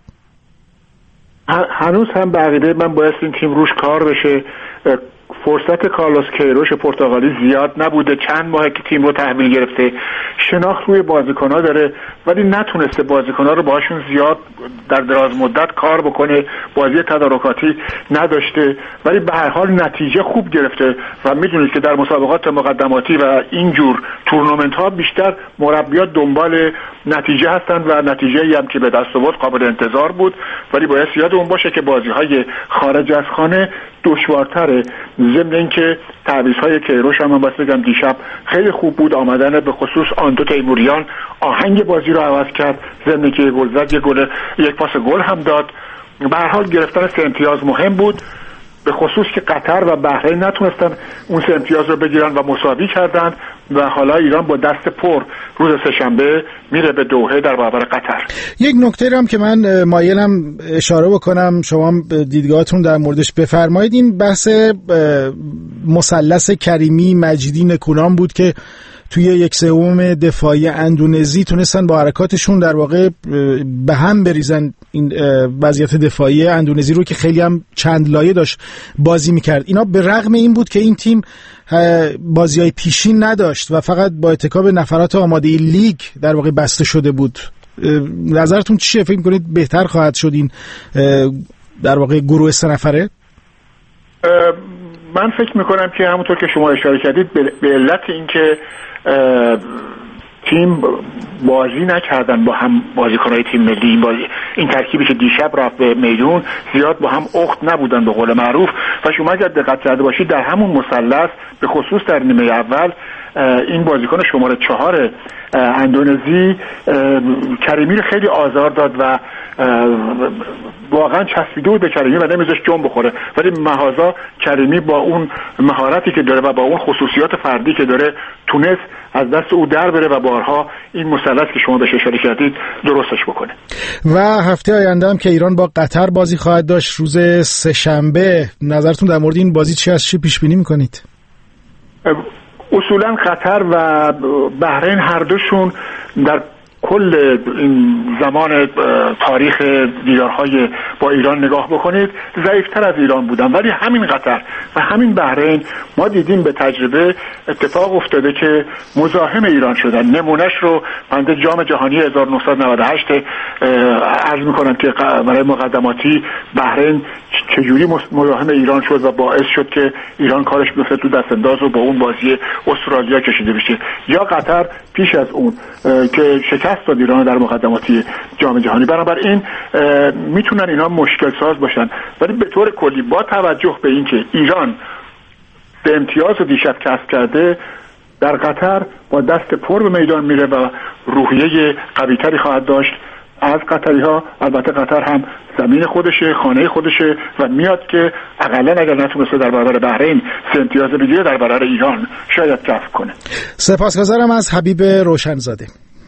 هنوز هم به عقیده من باید این تیم روش کار بشه. فرصت کارلوس کیروش پرتغالی زیاد نبوده، چند ماه که تیم رو تحویل گرفته، شناخت روی بازیکن‌ها داره ولی نتونسته بازیکن‌ها رو باهاشون زیاد در دراز مدت کار بکنه، بازی تدارکاتی نداشته، ولی به هر حال نتیجه خوب گرفته و میدونید که در مسابقات مقدماتی و اینجور تورنمنت‌ها بیشتر مربیات دنبال نتیجه هستند و نتیجه‌ای هم که به دست آورد قابل انتظار بود، ولی باید یادمون باشه که بازی‌های خارج از خانه دشوارتره. ضمن اینکه تعویض‌های کیروش هم من باید بگم دیشب خیلی خوب بود، آمدن به خصوص آندو تیموریان آهنگ بازی رو عوض کرد، ضمن که گل زد، یک گل یک پاس گل هم داد. به هر حال گرفتن سه امتیاز مهم بود، به خصوص که قطر و بحرین نتونستن اون سه امتیاز رو بگیرن و مساوی کردن و حالا ایران با دست پر روز سه‌شنبه میره به دوحه در برابر قطر. یک نکته هم که من مایلم اشاره بکنم، شما دیدگاهتون در موردش بفرمایید، این بحث مثلث کریمی مجیدی نکونام بود که توی یک سوم دفاعی اندونزی تونستن با حرکاتشون در واقع به هم بریزن این وضعیت دفاعی اندونزی رو که خیلی هم چند لایه داشت بازی میکرد. اینا به رغم این بود که این تیم بازی‌های پیشین نداشت و فقط با اتکا به نفرات آماده لیگ در واقع بسته شده بود. نظرتون چیه؟ فکر می‌کنید بهتر خواهد شد این در واقع گروه سه نفره؟ من فکر میکنم که همونطور که شما اشاره کردید به علت اینکه تیم بازی نکردن با هم بازیکن‌های تیم ملی، این بازی این ترکیبی که دیشب رفت به میدون زیاد با هم اخت نبودن به قول معروف و شما اگر دقت کرده باشید در همون مثلث به خصوص در نیمه اول این بازیکن شماره چهار اندونزی کریمی رو خیلی آزار داد و واقعا چسبیده بود به کریمی و نمیذاش جون بخوره، ولی مهازا کریمی با اون مهارتی که داره و با اون خصوصیات فردی که داره تونست از دست او در بره و بارها این مثلث که شما بهش اشاره کردید درستش بکنه. و هفته آینده هم که ایران با قطر بازی خواهد داشت روز سه‌شنبه، نظرتون در مورد این بازی چی از چی پیش بینی میکنید؟ اصولا قطر و بحرین هر دوشون در کل این زمان تاریخ دیدارهای با ایران نگاه بکنید ضعیفتر از ایران بودن، ولی همین قطر و همین بحرین ما دیدیم به تجربه اتفاق افتاده که مزاحم ایران شدن. نمونهش رو بنده جام جهانی هزار و نهصد و نود و هشت عرض میکنم که برای مقدماتی بحرین چجوری مزاحم ایران شد و باعث شد که ایران کارش بیفته تو دست انداز و با اون بازی استرالیا کشیده بشه، یا قطر پیش از اون که شکست داد ایران در مقدماتی جام جهانی. بنابراین میتونن اینا مشکل ساز باشن، ولی به طور کلی با توجه به اینکه ایران به امتیاز رو دیشب کسب کرده در قطر با دست پر به میدان میره و روحیه قوی‌تری خواهد داشت از قطری ها. البته قطر هم زمین خودشه، خانه خودشه و میاد که اقلا اگر نتونسته در برابر بحرین سه امتیاز بگیره در برابر ایران شاید کسب کنه. سپاسگزارم از حبیب روشنزاده.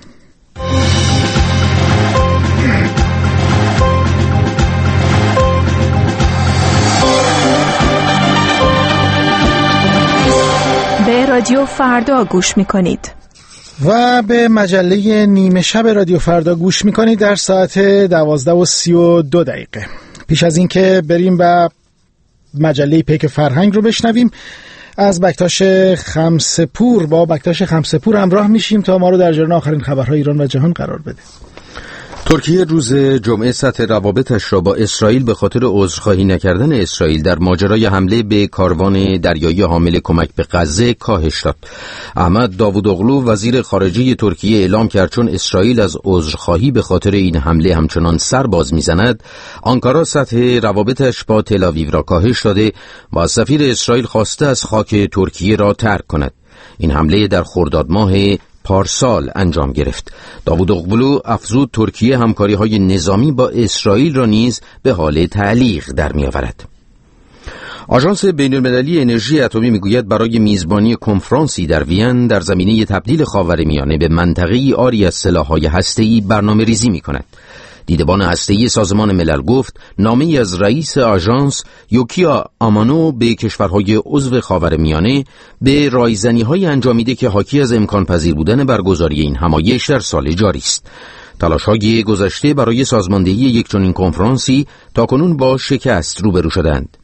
به رادیو فردا گوش میکنید و به مجله نیمه شب رادیو فردا گوش میکنید در ساعت دوازده و سی و دو دقیقه. پیش از این که بریم و مجله پیک فرهنگ رو بشنویم، از بکتاش خمسپور با بکتاش خمسپور همراه میشیم تا ما رو در جریان آخرین خبرهای ایران و جهان قرار بده. ترکیه روز جمعه سطح روابطش را با اسرائیل به خاطر عذرخواهی نکردن اسرائیل در ماجرای حمله به کاروان دریایی حامل کمک به غزه کاهش داد. احمد داوودوغلو وزیر خارجه ترکیه اعلام کرد چون اسرائیل از عذرخواهی به خاطر این حمله همچنان سر باز میزند، آنکارا سطح روابطش با تل آویو را کاهش داده و از سفیر اسرائیل خواسته از خاک ترکیه را ترک کند. این حمله در خرداد ماه پارسال انجام گرفت. داوودوغلو افزود ترکیه همکاری‌های نظامی با اسرائیل را نیز به حال تعلیق در می‌آورد. آژانس بین‌المللی انرژی اتمی میگوید برای میزبانی کنفرانسی در وین در زمینه تبدیل خاورمیانه به منطقه‌ای عاری از سلاح‌های هسته‌ای برنامه‌ریزی می‌کند. دیدبان هسته‌ای سازمان ملل گفت نامه‌ای از رئیس آژانس یوکیا آمانو به کشورهای عضو خاورمیانه به رایزنی‌های انجامیده که حاکی از امکان پذیر بودن برگزاری این همایش در سال جاری است. تلاش‌های گذشته برای سازماندهی یک چنین کنفرانسی تاکنون با شکست روبرو شدند.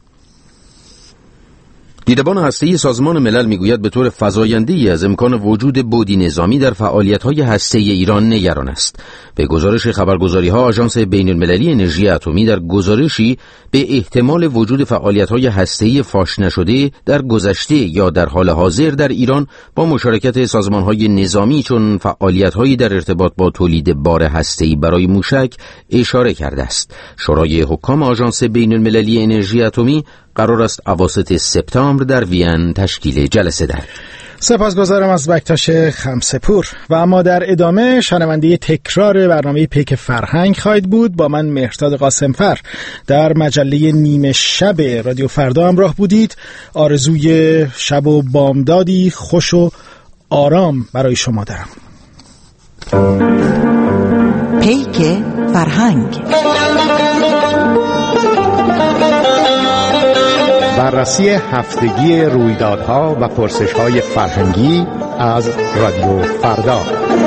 دیدبان هسته‌ای سازمان ملل میگوید به طور فزاینده‌ای از امکان وجود بعدی نظامی در فعالیت‌های هسته‌ای ایران نگران است. به گزارش خبرگزاری‌ها، آژانس بین‌المللی انرژی اتمی در گزارشی به احتمال وجود فعالیت‌های هسته‌ای فاش نشده در گذشته یا در حال حاضر در ایران با مشارکت سازمان‌های نظامی چون فعالیت‌هایی در ارتباط با تولید بار هسته‌ای برای موشک اشاره کرده است. شورای حکام آژانس بین‌المللی انرژی اتمی قرار است اواسط سپتامبر در وین تشکیل جلسه دهد. سپاسگزارم از بکتاش خمسپور. و اما در ادامه شنونده تکرار برنامه پیک فرهنگ خواهید بود. با من مهرداد قاسمفر در مجله نیمه شب رادیو فردا همراه بودید. آرزوی شب و بامدادی خوش و آرام برای شما دارم. پیک فرهنگ بررسی هفتگی رویدادها و پرسش‌های فرهنگی از رادیو فردا.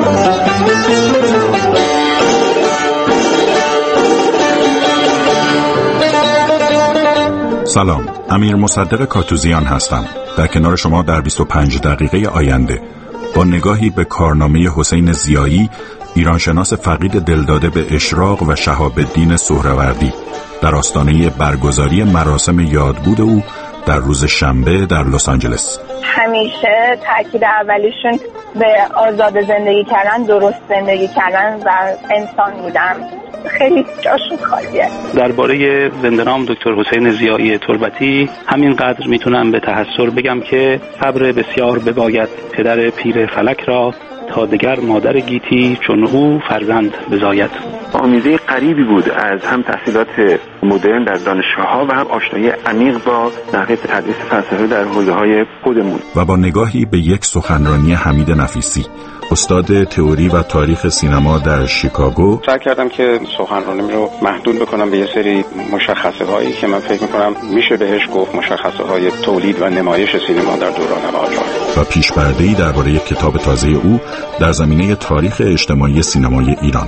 سلام، امیر مصدق کاتوزیان هستم. در کنار شما در بیست و پنج دقیقه آینده با نگاهی به کارنامه حسین ضیایی، ایرانشناس فقید دلداده به اشراق و شهاب الدین سهروردی در آستانه برگزاری مراسم یادبود او در روز شنبه در لس آنجلس. همیشه تاکید اولیشون به آزاد زندگی کردن، درست زندگی کردن و انسان بودن. خیلی جاشون خالیه. درباره زنده‌نام دکتر حسین ضیایی تربتی همینقدر میتونم به تحسر بگم که صبر بسیار بباید پدر پیر فلک را، تا دگر مادر گیتی چون او فرزند بزاید. آمیزه غریبی بود از هم تحصیلات مدرن در دانشگاه‌ها و هم آشنایی عمیق با نحوه تدریس فلسفه در حوزه‌های خودمون. و با نگاهی به یک سخنرانی حمید نفیسی، استاد تئوری و تاریخ سینما در شیکاگو، سعی کردم که سخنرانیم رو محدود بکنم به یه سری مشخصه هایی که من فکر میکنم میشه بهش گفت مشخصه های تولید و نمایش سینما در دوران قاجار، و پیش‌پرده‌ای درباره کتاب تازه او در زمینه تاریخ اجتماعی سینمای ایران.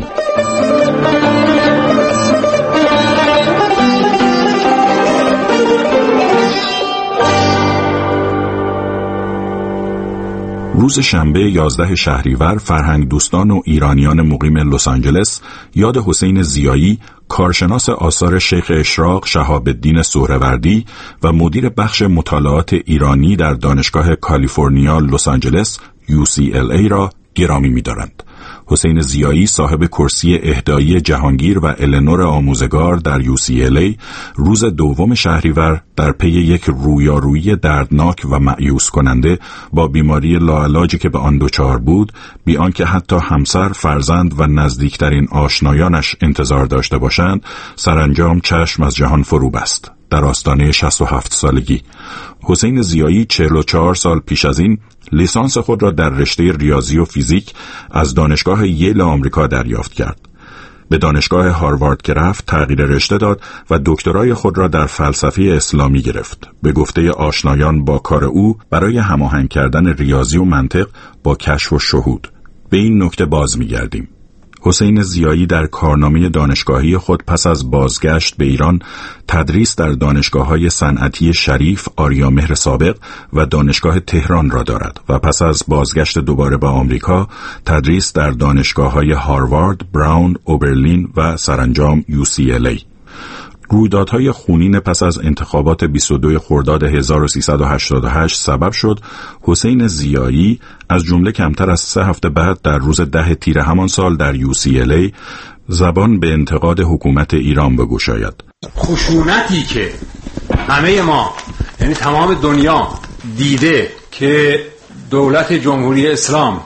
روز شنبه یازده شهریور فرهنگ دوستان و ایرانیان مقیم لس آنجلس یاد حسین ضیایی، کارشناس آثار شیخ اشراق شهاب الدین سهروردی و مدیر بخش مطالعات ایرانی در دانشگاه کالیفرنیا لس آنجلس یو سی ال ای را گرامی می‌دارند. حسین ضیایی صاحب کرسی اهدایی جهانگیر و النور آموزگار در یو سی ال ای روز دوم شهریور در پی یک رویارویی دردناک و مأیوس کننده با بیماری لاعلاجی که به آن دچار بود، بی آنکه حتی همسر، فرزند و نزدیکترین آشنایانش انتظار داشته باشند، سرانجام چشم از جهان فرو بست در آستانه شصت و هفت سالگی. حسین ضیایی چهل و چهار سال پیش از این لیسانس خود را در رشته ریاضی و فیزیک از دانشگاه ییل آمریکا دریافت کرد. به دانشگاه هاروارد که رفت تغییر رشته داد و دکترای خود را در فلسفه اسلامی گرفت. به گفته آشنایان با کار او برای هماهنگ کردن ریاضی و منطق با کشف و شهود. به این نکته باز می‌گردیم. حسین ضیایی در کارنامه دانشگاهی خود پس از بازگشت به ایران تدریس در دانشگاه‌های صنعتی شریف، آریامهر سابق و دانشگاه تهران را دارد و پس از بازگشت دوباره به آمریکا تدریس در دانشگاه‌های هاروارد، براون، اوبرلین و سرانجام یو سی ال ای. رویدادهای خونین پس از انتخابات بیست و دو خرداد هزار و سیصد و هشتاد و هشت سبب شد حسین ضیایی از جمله کمتر از سه هفته بعد در روز ده تیر همان سال در یو سی ال ای زبان به انتقاد حکومت ایران بگشاید. خشونتی که همه ما، یعنی تمام دنیا دیده که دولت جمهوری اسلام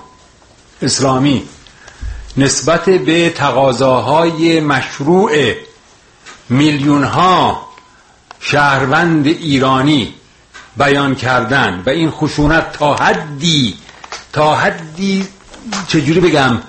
اسلامی نسبت به تقاضاهای مشروع میلیون ها شهروند ایرانی بیان کردن و این خشونت تا حدی تا حدی چجوری بگم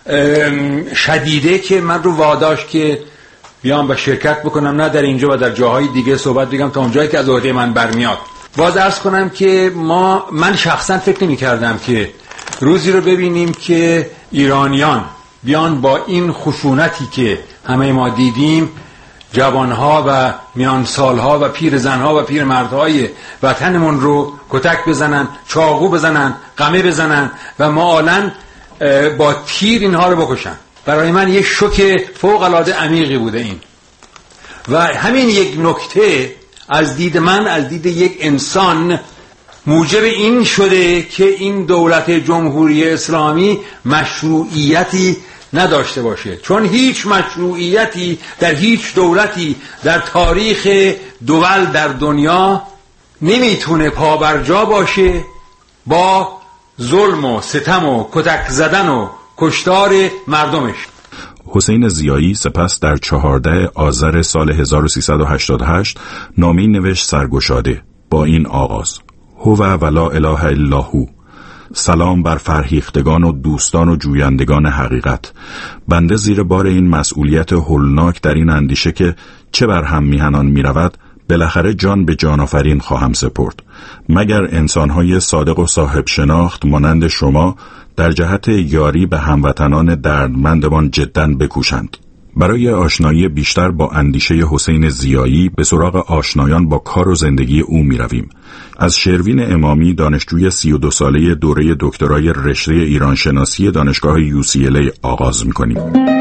شدیده که من رو واداشت که بیام و شرکت بکنم، نه در اینجا و در جاهای دیگه صحبت بگم تا اونجایی که از عهده من برمیاد. باز عرض کنم که ما من شخصا فکر نمی کردم که روزی رو ببینیم که ایرانیان بیان با این خشونتی که همه ما دیدیم جوانها و میانسالها و پیرزنها و پیرمردهای وطنمون رو کتک بزنن، چاقو بزنن، قمه بزنن و معالاً با تیر اینها رو بکشن. برای من یک شوک فوق العاده عمیقی بوده این. و همین یک نکته از دید من، از دید یک انسان، موجب این شده که این دولت جمهوری اسلامی مشروعیتی نداشته باشه، چون هیچ مشروعیتی در هیچ دولتی در تاریخ دول در دنیا نمیتونه پابرجا باشه با ظلم و ستم و کتک زدن و کشتار مردمش. حسین ضیایی سپس در چهاردهم آذر سال هزار و سیصد و هشتاد و هشت نامه‌ای نوشت سرگشاده با این آغاز: هو و لا اله الا هو. سلام بر فرهیختگان و دوستان و جویندگان حقیقت. بنده زیر بار این مسئولیت هولناک در این اندیشه که چه بر هم میهنان میرود بالاخره جان به جان آفرین خواهم سپرد، مگر انسانهای صادق و صاحب شناخت مانند شما در جهت یاری به هموطنان دردمندمان جداً بکوشند. برای آشنایی بیشتر با اندیشه حسین ضیایی به سراغ آشنایان با کار و زندگی او می رویم. از شروین امامی، دانشجوی سی و دو ساله دوره دکترای رشته ایرانشناسی دانشگاه یو سی ال ای آغاز می کنیم.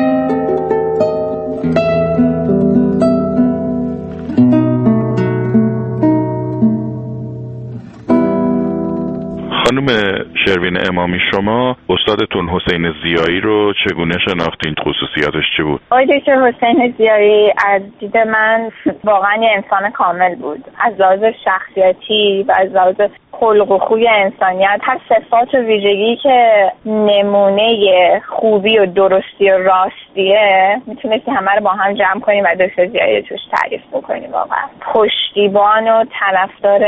خانم شروین امامی، شما استادتون حسین ضیایی رو چگونه شناختین؟ خصوصیاتش چی بود؟ آقای دکتر حسین ضیایی از دید من واقعا یه انسان کامل بود، از لحاظ شخصیتی و از لحاظ خلق و خوی انسانیت. هر صفات و ویژگی که نمونه خوبی و درستی و راستیه میتونستی همه رو با هم جمع کنیم و دکتر ضیایی توش تعریف بکنیم. واقعا پشتیبان و طرفدار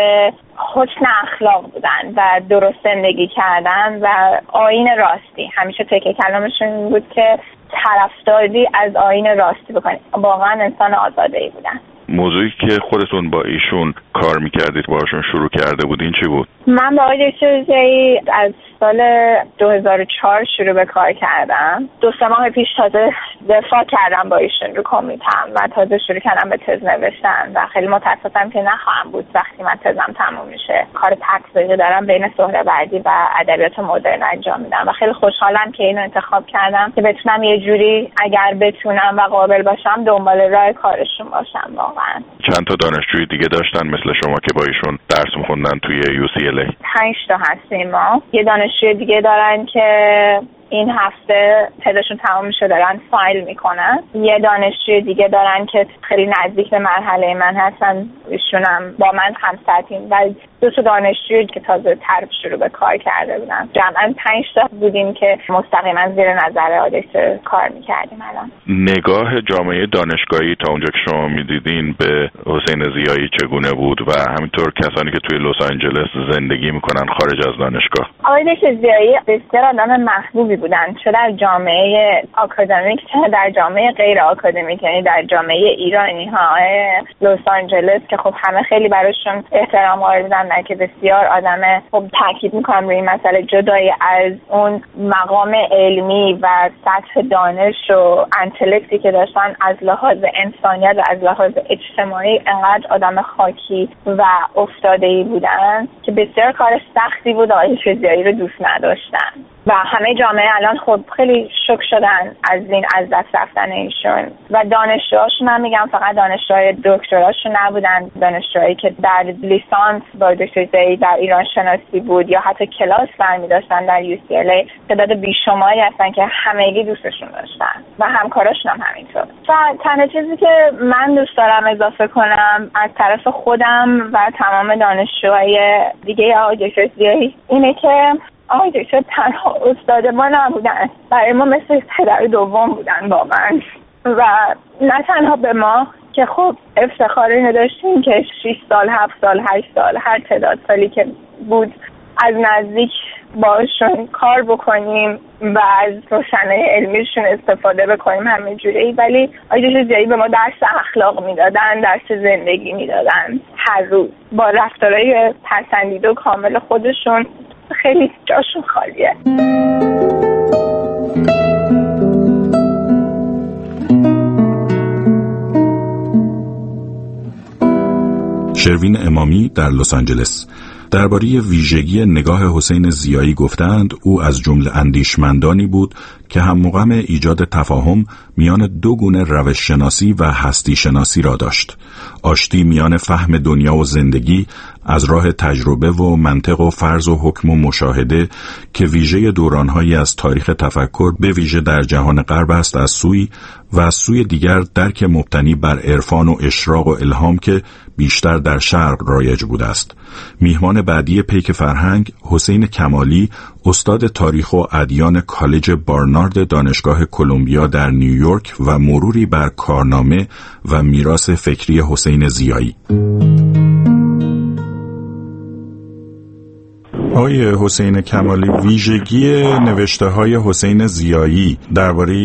حسن اخلاق بودن و درست زندگی کردن و آیین راستی. همیشه تکه کلامشون این بود که طرفداری از آیین راستی بکنید. واقعا انسان آزاده‌ای بودن. موضوعی که خودتون با ایشون کار میکردید، باشون شروع کرده بودین چی بود؟ من با آقای دکتر ضیایی از سال دو هزار و چهار شروع به کار کردم. دو سه ماه پیش تازه دفاع کردم با ایشون رو کمیتم و تازه شروع کردم به تز نوشتن و خیلی متاسفم که نخواهم بود وقتی من تزم تموم میشه. کار تحقیقی دارم بین سهروردی و ادبیات مدرن انجام میدم و خیلی خوشحالم که اینو انتخاب کردم که بتونم یه جوری اگر بتونم و قابل باشم دنبال راه کارشون باشم. واقعا چند تا دانشجوی دیگه داشتن مثل شما که با ایشون درس می‌خوندن توی یو سی ال ای؟ پنج تا هستیم ما. یه دانشجوی دیگه دارن که این هفته تزشون تمام میشه دارن فایل میکنن. یه دانشجوی دیگه دارن که خیلی نزدیک به مرحله من هستن، ایشونم با من همسطحیم و دو تا دانشجوی که تازه طرف شروع به کار کرده بودن. جمعاً پنج تا بودیم که مستقیما زیر نظر آدیسه کار میکردیم. الان نگاه جامعه دانشگاهی تا اونجا که شما میدیدین به حسین ضیایی چگونه بود و همینطور کسانی که توی لس آنجلس زندگی میکنن خارج از دانشگاه؟ آقای دکتر ضیایی بسیار آدم محبوبی بودن، چه در جامعه آکادمیک چه در جامعه غیر آکادمیک، یعنی در جامعه ایرانی ها لس آنجلس که خب همه خیلی براشون احترام قائل بودن که بسیار آدم خب تاکید میکنم روی این مسئله جدای از اون مقام علمی و سطح دانش و انتلکتی که داشتن از لحاظ انسانیت و از لحاظ اجتماعی انقدر آدم خاکی و افتاده‌ای بودن که بسیار کار سختی بود. آقای ضیایی رو دوست نداشتن و همه جامعه الان خب خیلی شوک شدن از این از دست رفتن ایشون و دانشجوهاشون. من میگم فقط دانشجوهای دکتراشون نبودن، دانشجوهایی که در لیسانس با دکتر ضیایی در ایران شناسی بود یا حتی کلاس برمی داشتن در یو سی ال ای تعداد بیشماری هستن که همگی دوستشون داشتن و همکاراشون هم همینطور. و تنها چیزی که من دوست دارم اضافه کنم از طرف خودم و تمام دانشجوهای دیگه آقای دکتر ضیایی اینه که آقای دکتر تنها استاد ما نبودن، برای ما مثل پدر دوم بودن واقعا و نه تنها به ما که خب افتخار اینو داشتیم که شش سال، هفت سال، هشت سال، هر تعداد سالی که بود از نزدیک باشون کار بکنیم و از روشنایی علمیشون استفاده بکنیم همه جوری، ولی آقای دکتر ضیایی به ما درس اخلاق میدادن، درس زندگی میدادن هر روز با رفتارهای پسندیده و کامل خودشون. خیلی جاشون خالیه. شروین امامی در لس آنجلس درباره ویژگی نگاه حسین ضیایی گفتند او از جمله اندیشمندانی بود که هم مقام ایجاد تفاهم میان دو گونه روش شناسی و هستی شناسی را داشت. آشتی میان فهم دنیا و زندگی از راه تجربه و منطق و فرض و حکم و مشاهده که ویژه دورانهایی از تاریخ تفکر به ویژه در جهان غرب است از سوی و از سوی دیگر درک مبتنی بر عرفان و اشراق و الهام که بیشتر در شرق رایج بوده است. میهمان بعدی پیک فرهنگ حسین کمالی، استاد تاریخ و ادیان کالج بارنارد دانشگاه کلمبیا در نیویورک و مروری بر کارنامه و میراث فکری حسین ضیایی. آقای حسین کمالی، ویژگی نوشته های حسین ضیایی درباره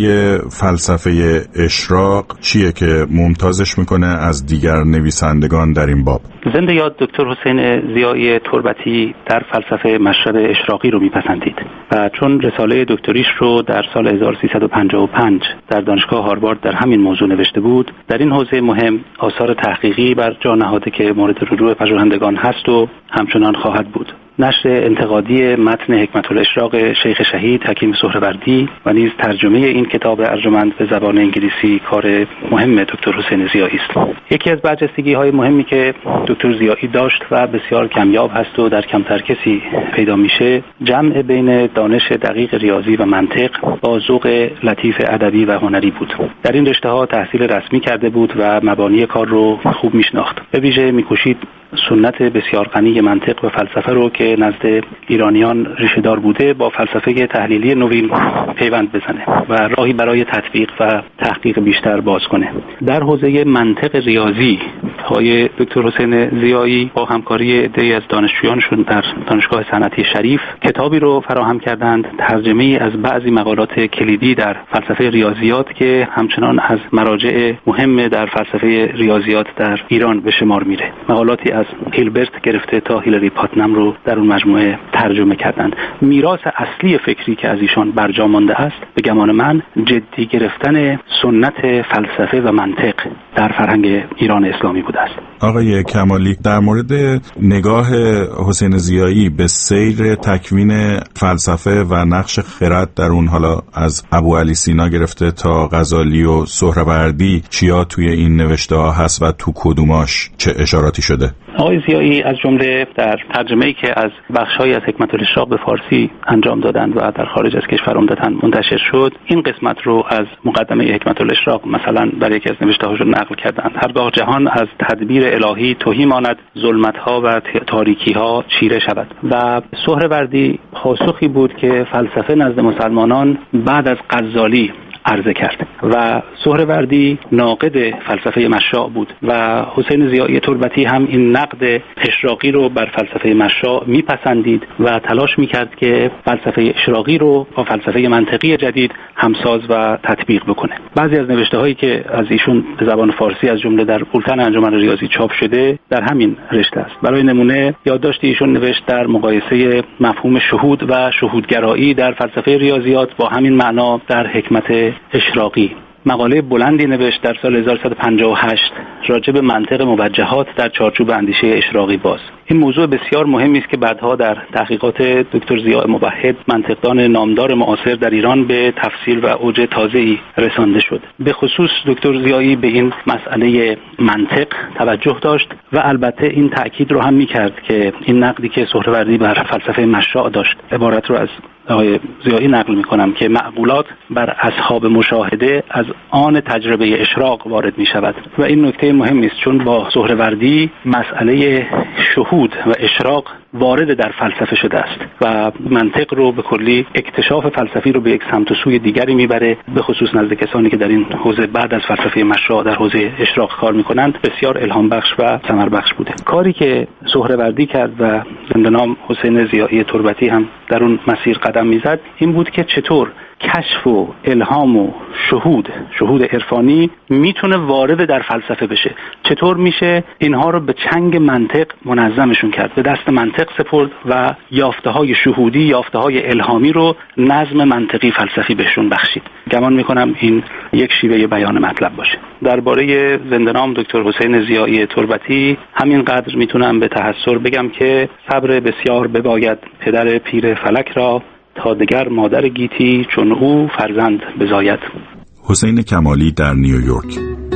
فلسفه اشراق چیه که ممتازش میکنه از دیگر نویسندگان در این باب؟ زنده یاد دکتر حسین ضیایی تربتی در فلسفه مشرب اشراقی رو میپسندید و چون رساله دکتریش رو در سال هزار و سیصد و پنجاه و پنج در دانشگاه هاروارد در همین موضوع نوشته بود، در این حوزه مهم آثار تحقیقی بر جا نهاده که مورد رجوع پژوهندگان هست و همچنان خواهد بود. نشر انتقادی متن حکمت الاشراق شیخ شهید حکیم سهروردی و نیز ترجمه این کتاب ارجمند به زبان انگلیسی کار مهم دکتر حسین ضیایی است. یکی از برجستگی‌های مهمی که دکتر ضیایی داشت و بسیار کمیاب هست و در کمتر کسی پیدا میشه، جمع بین دانش دقیق ریاضی و منطق با ذوق لطیف ادبی و هنری بود. در این رشته‌ها تحصیل رسمی کرده بود و مبانی کار رو خوب میشناخت. به ویژه میکوشید سنت بسیار غنی منطق و فلسفه رو که نزد ایرانیان ریشه دار بوده با فلسفه تحلیلی نوین پیوند بزنه و راهی برای تطبیق و تحقیق بیشتر باز کنه. در حوزه منطق ریاضی های دکتر حسین ضیایی با همکاری عده‌ای از دانشجویانشون در دانشگاه صنعتی شریف کتابی رو فراهم کردند، ترجمه از بعضی مقالات کلیدی در فلسفه ریاضیات که همچنان از مراجع مهم در فلسفه ریاضیات در ایران به شمار میره. مقالاتی از هیلبرت گرفته تا هیلاری پاتنم رو در اون مجموعه ترجمه کردند. میراث اصلی فکری که از ایشان برجا مانده است به گمان من جدی گرفتن سنت فلسفه و منطق در فرهنگ ایران اسلامی بوده است. آقای کمالی، در مورد نگاه حسین ضیایی به سیر تکوین فلسفه و نقش خرد در اون، حالا از ابو علی سینا گرفته تا غزالی و سهروردی، چیا توی این نوشته ها هست و تو کدوماش چه اشاراتی شده؟ آقای ضیایی از جمله در ترجمه‌ای که از بخش‌های از حکمت الاشراق به فارسی انجام دادند و در خارج از کشور عمدتاً منتشر شد، این قسمت رو از مقدمه حکمت الاشراق مثلا برای یکی از نوشته‌هاشون نقل کردند: هرگاه جهان از تدبیر الهی تهی ماند، ظلمت‌ها و تاریکی‌ها چیره شود. و سهروردی پاسخی بود که فلسفه نزد مسلمانان بعد از غزالی عرضه کرد و سهروردی ناقد فلسفه مشاع بود و حسین ضیایی تربتی هم این نقد اشراقی رو بر فلسفه مشاع میپسندید و تلاش میکرد که فلسفه اشراقی رو با فلسفه منطقی جدید همساز و تطبیق بکنه. بعضی از نوشته هایی که از ایشون به زبان فارسی از جمله در بولتن انجمن ریاضی چاپ شده در همین رشته است. برای نمونه یادداشتی ایشون نوشت در مقایسه مفهوم شهود و شهودگرایی در فلسفه ریاضیات با همین معنا در حکمت اشراقی. مقاله بلندی نوشت در سال هزار و سیصد و پنجاه و هشت راجع به منطق موجهات در چارچوب اندیشه اشراقی باز. این موضوع بسیار مهمی است که بعدها در تحقیقات دکتر ضیاء موحد، منطقدان نامدار معاصر در ایران، به تفسیر و اوج تازه‌ای رسانده شد. به خصوص دکتر ضیایی به این مسئله منطق توجه داشت و البته این تأکید رو هم می‌کرد که این نقدی که سهروردی بر فلسفه مشاع داشت، عبارت رو از آقای ضیایی نقل می‌کنم که معقولات بر اصحاب مشاهده از آن تجربه اشراق وارد می‌شود و این نکته مهمی است چون با سهروردی مسئله شهود و اشراق وارد در فلسفه شده است و منطق رو به کلی اکتشاف فلسفی رو به یک سمت و سوی دیگری میبره، به خصوص نزد کسانی که در این حوزه بعد از فلسفه مشاع در حوزه اشراق کار میکنند بسیار الهام بخش و ثمر بخش بوده. کاری که سهروردی کرد و زنده نام حسین ضیایی تربتی هم در اون مسیر قدم میزد این بود که چطور کشف و الهام و شهود شهود عرفانی میتونه وارد در فلسفه بشه، چطور میشه اینها رو به چنگ منطق منظمشون کرد، به دست منطق سپرد و یافته های شهودی، یافته های الهامی رو نظم منطقی فلسفی بهشون بخشید. گمان میکنم این یک شیوه بیان مطلب باشه. درباره زنده نام دکتر حسین ضیایی تربتی همین قدر میتونم به تحسر بگم که صبر بسیار بباید پدر پیر فلک را، تا دگر مادر گیتی چون او فرزند بزاید. حسین کمالی در نیویورک.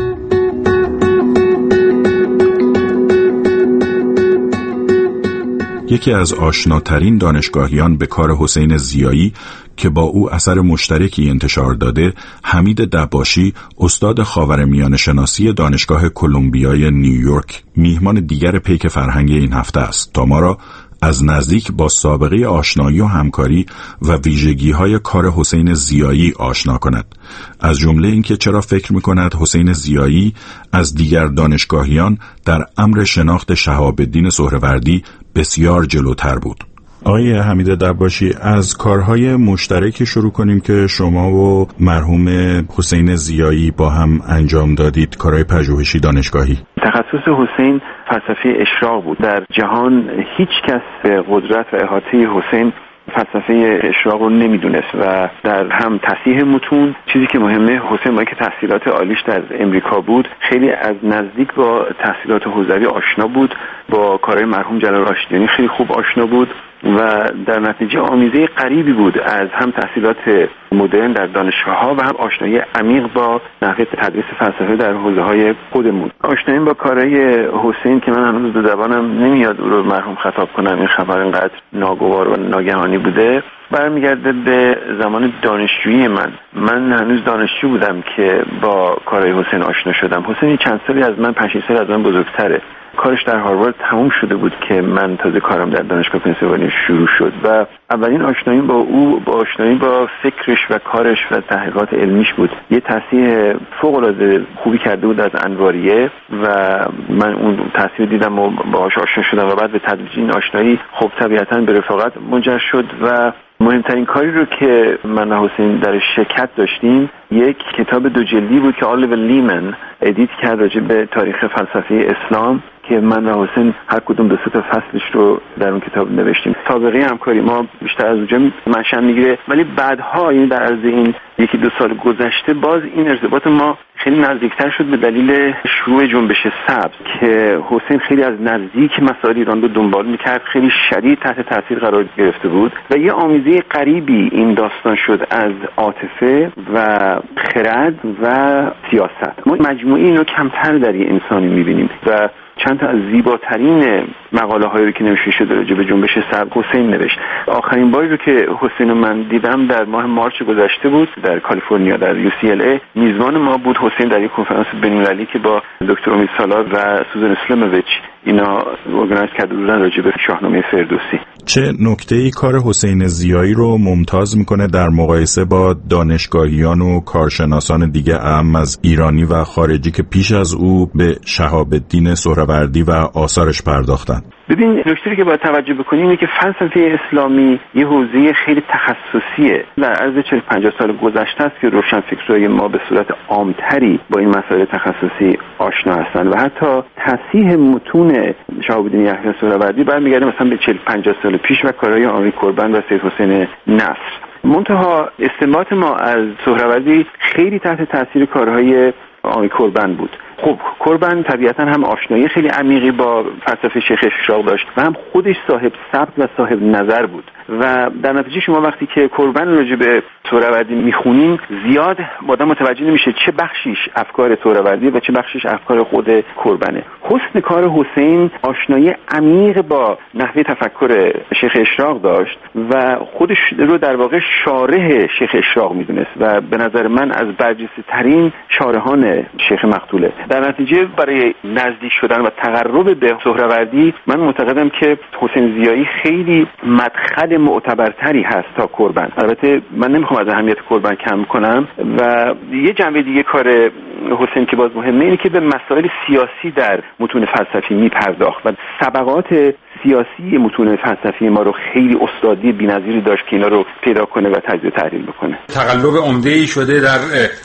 یکی از آشناترین دانشگاهیان به کار حسین ضیایی که با او اثر مشترکی انتشار داده، حمید دباشی، استاد خاورمیانه شناسی دانشگاه کلمبیای نیویورک، میهمان دیگر پیک فرهنگ این هفته است تا ما را از نزدیک با سابقه آشنایی و همکاری و ویژگی‌های کار حسین ضیایی آشنا کند. از جمله اینکه چرا فکر می‌کند حسین ضیایی از دیگر دانشگاهیان در امر شناخت شهاب الدین سهروردی بسیار جلوتر بود. آقای حمید دباشی، از کارهای مشترکی شروع کنیم که شما و مرحوم حسین ضیایی با هم انجام دادید، کارهای پژوهشی دانشگاهی. تخصص حسین فلسفه اشراق بود. در جهان هیچ کس به قدرت و احاطه حسین فلسفه اشراق رو نمیدونست و در هم تصحیح متون، چیزی که مهمه، حسین با که تحصیلات عالیش در امریکا بود، خیلی از نزدیک با تحصیلات حوزوی آشنا بود، با کارهای مرحوم جلال راشدیانی خیلی خوب آشنا بود و در نتیجه آمیزه غریبی بود از هم تحصیلات مدرن در دانشگاه‌ها و هم آشنایی عمیق با نحوه تدریس فلسفه در حوزه‌های خودمون. آشنایی با کارهای حسین که من هنوز به زبانم نمیاد او رو مرحوم خطاب کنم، این خبر اینقدر ناگوار و ناگهانی بوده، برمیگرده به زمان دانشجویی من. من هنوز دانشجو بودم که با کارهای حسین آشنا شدم. حسین چند سالی از من، پنج شش سال از من بزرگتره. کارش در هاروارد تموم شده بود که من تازه کارم در دانشگاه پنسیلوانیا شروع شد و اولین آشنایی با او با آشنایی با فکرش و کارش و تحقیقات علمیش بود. یه تصحیح فوق‌العاده خوبی کرده بود از انواریه و من اون تصحیح دیدم و باهاش آشنا شدم و بعد به تدریج این آشنایی خب طبیعتاً به رفاقت منجر شد و مهمترین کاری رو که من و حسین در شرکت داشتیم یک کتاب دو جلدی بود که آلیور لیمن ادیت کرد راجع به تاریخ فلسفه اسلام که من و حسین هر کدوم دو سه تا فصلش رو در اون کتاب نوشتیم. سابقه همکاری ما بیشتر از اونجا منشأ میگیره، ولی بعدها این در عرض این یکی دو سال گذشته باز این ارتباط ما خیلی نزدیکتر شد به دلیل شروع جنبش سبز که حسین خیلی از نزدیک مسائل ایران رو دنبال میکرد، خیلی شدید تحت تاثیر قرار گرفته بود و یه آمیزه غریبی این داستان شد از عاطفه و خرد و سیاست. ما مجموعه اینو کمتر در یه انسانی میبینیم و چند تا از زیباترین مقاله هایی رو که نوشته شده راجع به جنبش سبز حسین نوشت. آخرین باری رو که حسین و من دیدم در ماه مارچ گذشته بود در کالیفرنیا در یو سی ال ای. میزبان ما بود حسین در یک کنفرانس بین‌المللی که با دکتر امید سالار و سوزان اسلامویچ اینا ارگانایز کرده بودن راجع به شاهنامه فردوسی. چه نکته‌ای کار حسین ضیایی رو ممتاز میکنه در مقایسه با دانشگاهیان و کارشناسان دیگه اهم از ایرانی و خارجی که پیش از او به شهاب الدین سهروردی و آثارش پرداختن؟ ببین، نکته‌ای که باید توجه بکنیم اینه که فلسفه اسلامی یه حوزه خیلی تخصصیه. در عرض چهل پنجاه سال گذشته است که روشنفکرای ما به صورت عامتری با این مسائل تخصصی آشنا هستند و حتی تصحیح متون شهاب الدین یحیی سهروردی برمیگرده مثلا به چهل پنجاه سال پیش و کارهای آمری کربن و سید حسین نصر. منتها استنباط ما از سهروردی خیلی تحت تاثیر کارهای آمری کربن بود. خب کربن طبیعتا هم آشنایی خیلی عمیقی با فلسفه شیخ اشراق داشت و هم خودش صاحب سبک و صاحب نظر بود و در نتیجه شما وقتی که کربن راجع به سهروردی میخونین زیاد آدم متوجه نمیشه چه بخشیش افکار سهروردی و چه بخشیش افکار خود کربنه. حسن کار حسین آشنایی عمیق با نحوه تفکر شیخ اشراق داشت و خودش رو در واقع شارح شیخ اشراق میدونست و به نظر من از برجسته ترین شارحان شیخ مقتوله. در نتیجه برای نزدیک شدن و تقرب به سهروردی من معتقدم که حسین ضیایی خیلی مدخل معتبرتری هست تا کربن. البته من نمیخوام از اهمیت کربن کم کنم و یه جنبه دیگه کار حسین که باز مهمه اینه که به مسائل سیاسی در متون فلسفی میپرداخت و سبقات سیاسی متون فلسفی ما رو خیلی استادی بی‌نظیری داشت که اینا رو پیدا کنه و تجزیه و تحلیل بکنه. تقلب عمده‌ای شده در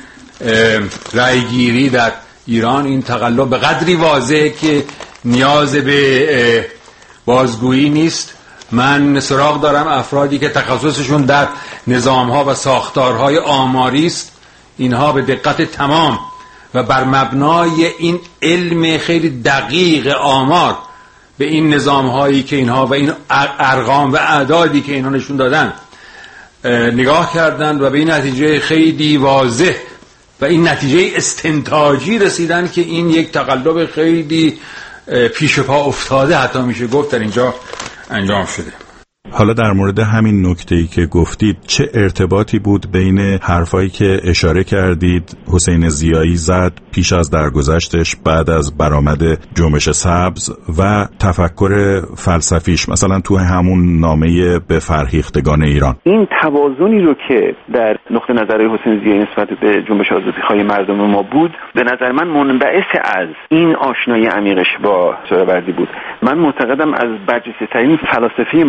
رأیگیری در ایران. این تقلب به قدری واضحه که نیاز به بازگویی نیست. من سراغ دارم افرادی که تخصصشون در نظام‌ها و ساختارهای آماری است. اینها به دقت تمام و بر مبنای این علم خیلی دقیق آمار به این نظام‌هایی که اینها و این ارقام و اعدادی که اینها نشون دادن نگاه کردند و به این نتیجه خیلی واضح و این نتیجه استنتاجی رسیدن که این یک تقلب خیلی پیش پا افتاده حتی میشه گفت در اینجا انجام شده. حالا در مورد همین نکته‌ای که گفتید، چه ارتباطی بود بین حرفایی که اشاره کردید حسین ضیایی زد پیش از درگذشتش بعد از برآمد جنبش سبز و تفکر فلسفیش، مثلا تو همون نامه به فرهیختگان ایران؟ این توازنی رو که در نقطه نظر حسین ضیایی نسبت به جنبش آزادی‌خواه مردم ما بود، به نظر من منبعث از این آشنایی عمیقش با سهروردی بود. من معتقدم از برجسته‌ترین فلاسفه معاصر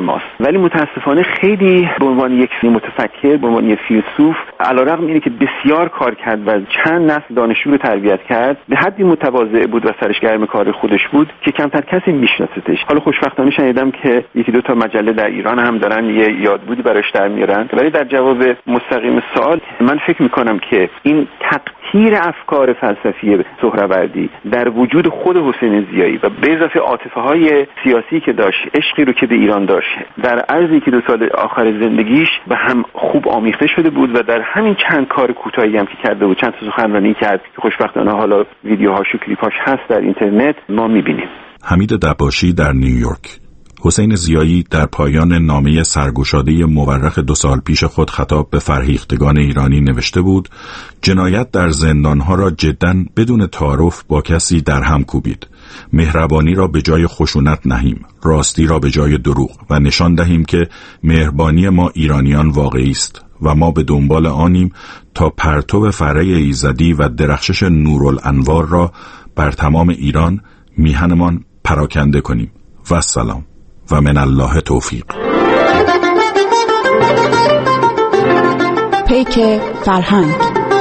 سینماست. ولی متاسفانه خیلی به عنوان یک متفکر، به عنوان یک فیلسوف، علیرغم اینه که بسیار کار کرد و چند نسل دانشجو رو تربیت کرد، به حدی متواضع بود و سرش گرم کار خودش بود که کمتر کسی میشناستش. حالا خوشبختانه شنیدم که یکی دو تا مجله در ایران هم دارن یه یادبودی براش در میارن. ولی در جواب مستقیم سوال، من فکر میکنم که این تقطیر افکار فلسفی سهروردی در وجود خود حسین ضیایی و به اضافه عاطفه‌های سیاسی که داشت، عشقی رو که به ایران داشت، در عرض یکی دو سال آخر زندگیش به هم خوب آمیخته شده بود و در همین چند کار کوتاهی هم که کرده بود، چند تا سخنرانی کرد که خوشبختانه حالا ویدیوهاش و کلیپاش هست در اینترنت، ما می‌بینیم. حمید دباشی در نیویورک. حسین ضیایی در پایان نامه سرگشاده مورخ دو سال پیش خود خطاب به فرهیختگان ایرانی نوشته بود: جنایت در زندانها را جداً بدون تعارف با کسی در هم کوبید. مهربانی را به جای خشونت نهیم، راستی را به جای دروغ و نشان دهیم که مهربانی ما ایرانیان واقعی است و ما به دنبال آنیم تا پرتو فره ایزدی و درخشش نورالانوار را بر تمام ایران میهنمان پراکنده کنیم. و السلام و من الله توفیق. پیک فرهنگ.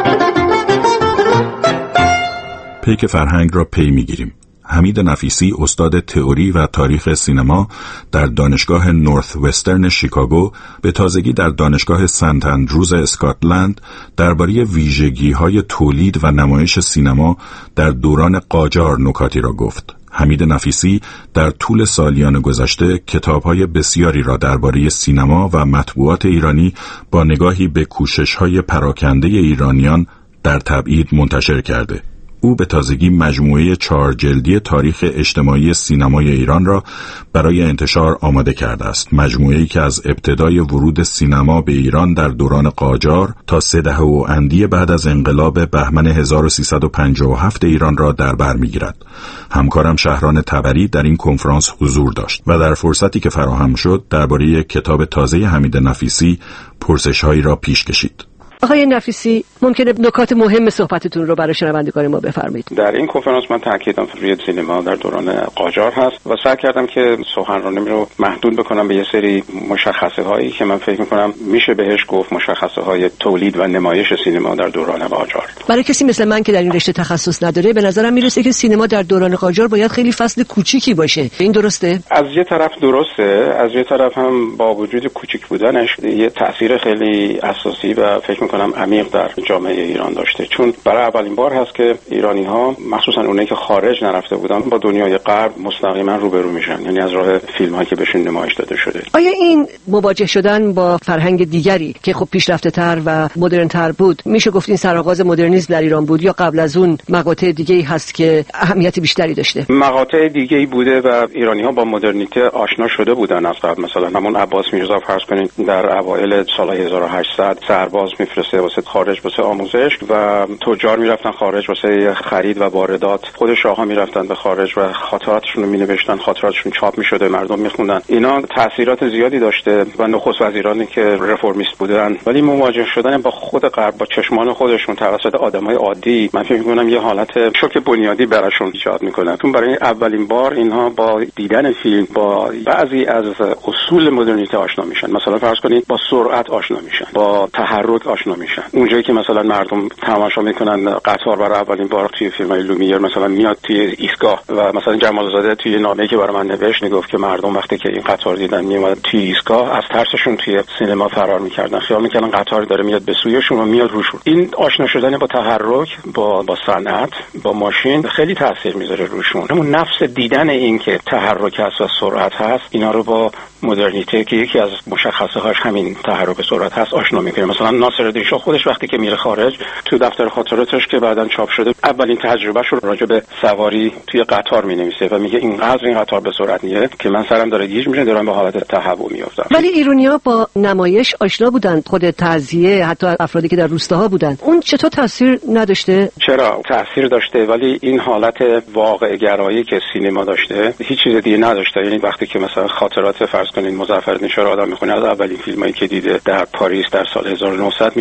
پیک فرهنگ را پی میگیریم. حمید نفیسی، استاد تئوری و تاریخ سینما در دانشگاه نورث وسترن شیکاگو، به تازگی در دانشگاه سنت اندروز اسکاتلند درباره ویژگی‌های تولید و نمایش سینما در دوران قاجار نکاتی را گفت. حمید نفیسی در طول سالیان گذشته کتاب‌های بسیاری را درباره سینما و مطبوعات ایرانی با نگاهی به کوشش‌های پراکنده ایرانیان در تبعید منتشر کرده. او به تازگی مجموعه چهار جلدی تاریخ اجتماعی سینمای ایران را برای انتشار آماده کرده است. مجموعه‌ای که از ابتدای ورود سینما به ایران در دوران قاجار تا سه دهه و اندی بعد از انقلاب بهمن هزار و سیصد و پنجاه و هفت ایران را در بر می‌گیرد. همکارم شهران تبری در این کنفرانس حضور داشت و در فرصتی که فراهم شد درباره کتاب تازه حمید نفیسی پرسش‌هایی را پیش کشید. آقای نفیسی، ممکنه نکات مهم صحبتتون رو برای شنوندگان ما بفرمایید؟ در این کنفرانس من تاکیدم روی سینما در دوران قاجار هست و سعی کردم که سخنرانی رو محدود بکنم به یه سری مشخصه هایی که من فکر می‌کنم میشه بهش گفت مشخصه های تولید و نمایش سینما در دوران قاجار. برای کسی مثل من که در این رشته تخصص نداره، به نظرم میرسه که سینما در دوران قاجار باید خیلی فصل کوچیکی باشه. این درسته؟ از یه طرف درسته، از یه طرف هم با وجود کوچیک بودنش یه تأثیر خیلی اساسی و فکر کنم عمیق در جامعه ایران داشته، چون برای اولین بار هست که ایرانی ها، مخصوصا اونایی که خارج نرفته بودن، با دنیای غرب مستقیما روبرو میشن، یعنی از راه فیلم هایی که بهشون نمایش داده شده. آیا این مواجه شدن با فرهنگ دیگری که خب پیشرفته تر و مدرن تر بود، میشه گفت این سرآغاز مدرنیسم در ایران بود، یا قبل از اون مقاطع دیگه‌ای هست که اهمیت بیشتری داشته؟ مقاطع دیگه‌ای بوده و ایرانی ها با مدرنیته آشنا شده بودن از قبل. مثلا همون عباس میرزا فرض کنین در اوایل سال هزار و هشتصد سرباز میفرسته واسه خارج واسه آموزش و تجار میرفتن خارج واسه خرید و واردات، خود شاه‌ها میرفتن به خارج و خاطراتشون رو مینوشتن، خاطراتشون چاپ میشده، مردم میخوندن. اینا تاثیرات زیادی داشته و نخست وزیرانی که رفرمیست بودن ولی مواجه شدن با خود غرب با چشمان خودشون توسط آدمای عادی، من فکر می‌کنم یه حالت شوک بنیادی براشون ایجاد میکنه. چون برای اولین بار اینها با دیدن فیلم با بعضی از اصول مدرنیته آشنا میشن. مثلا فرض کنید با سرعت آشنا میشن، با تحرک آشنا میشن. اونجایی که مثلا مردم تماشا میکنن قطار برای اولین بار توی فیلم‌های لومیر مثلا میاد توی ایستگاه و مثلا جمالزاده توی نامه‌ای که برای من نوشت میگفت که مردم وقتی که این قطار دیدن میومدن توی ایستگاه از ترسشون توی سینما فرار میکردن، خیال میکردن قطار داره میاد به سویشون و میاد روشون. این آشنا شدن با تحرک، با با صنعت، با ماشین خیلی تاثیر میذاره روشون. اون نفس دیدن این که تحرک هست و سرعت هست، اینا رو با مدرنیته که یکی از مشخصه هاش همین تحرک سرعت هست آشنا میکنه. مثلا ناصرالدین شاه خودش وقتی که میره خارج تو دفتر خاطراتش که بعداً چاپ شده اولین تجربهش رو راجع به سواری توی قطار مینویسه و میگه اینقدر این قطار به سرعت میره که من سرم داره گیج میشه، دارم به حالت تهوع میافتم. ولی ایرانی‌ها با نمایش آشنا بودن، خود تعزیه، حتی افرادی که در روستاها بودن، اون چطور تاثیر نداشته؟ چرا تاثیر داشته، ولی این حالت واقع گرایی که سینما داشته هیچ چیز دیگه نداشته. یعنی وقتی که مثلا خاطرات فرض کنین مظفرالدین شاه رو آدم میخونه از اولین فیلمایی که دیده در پاریس در سال هزار و نهصد، میگه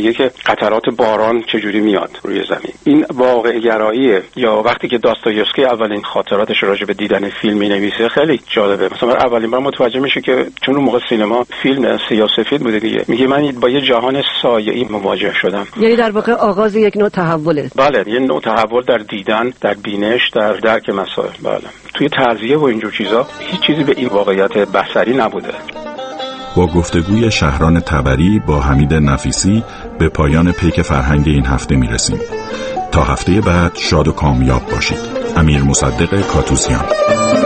میگه که قطرات باران چجوری میاد روی زمین. این واقع گراییه. یا وقتی که داستایوفسکی اولین خاطراتش راجع به دیدن فیلم مینویسه خیلی جالبه. مثلا اولین بار متوجه میشه که چون اون موقع سینما فیلم سیاه‌وسفید بوده دیگه، میگه من با یه جهان سایه‌ای مواجه شدم. یعنی در واقع آغاز یک نوع تحوله. بله، یه نوع تحول در دیدن، در بینش، در درک مسائل. بله، توی تغذیه و اینجور چیزا هیچ چیزی به این واقعیت بصری نبوده. با گفتگوی شهران تبری با حمید نفیسی به پایان پیک فرهنگ این هفته میرسیم. تا هفته بعد شاد و کامیاب باشید. امیر مصدق کاتوسیان.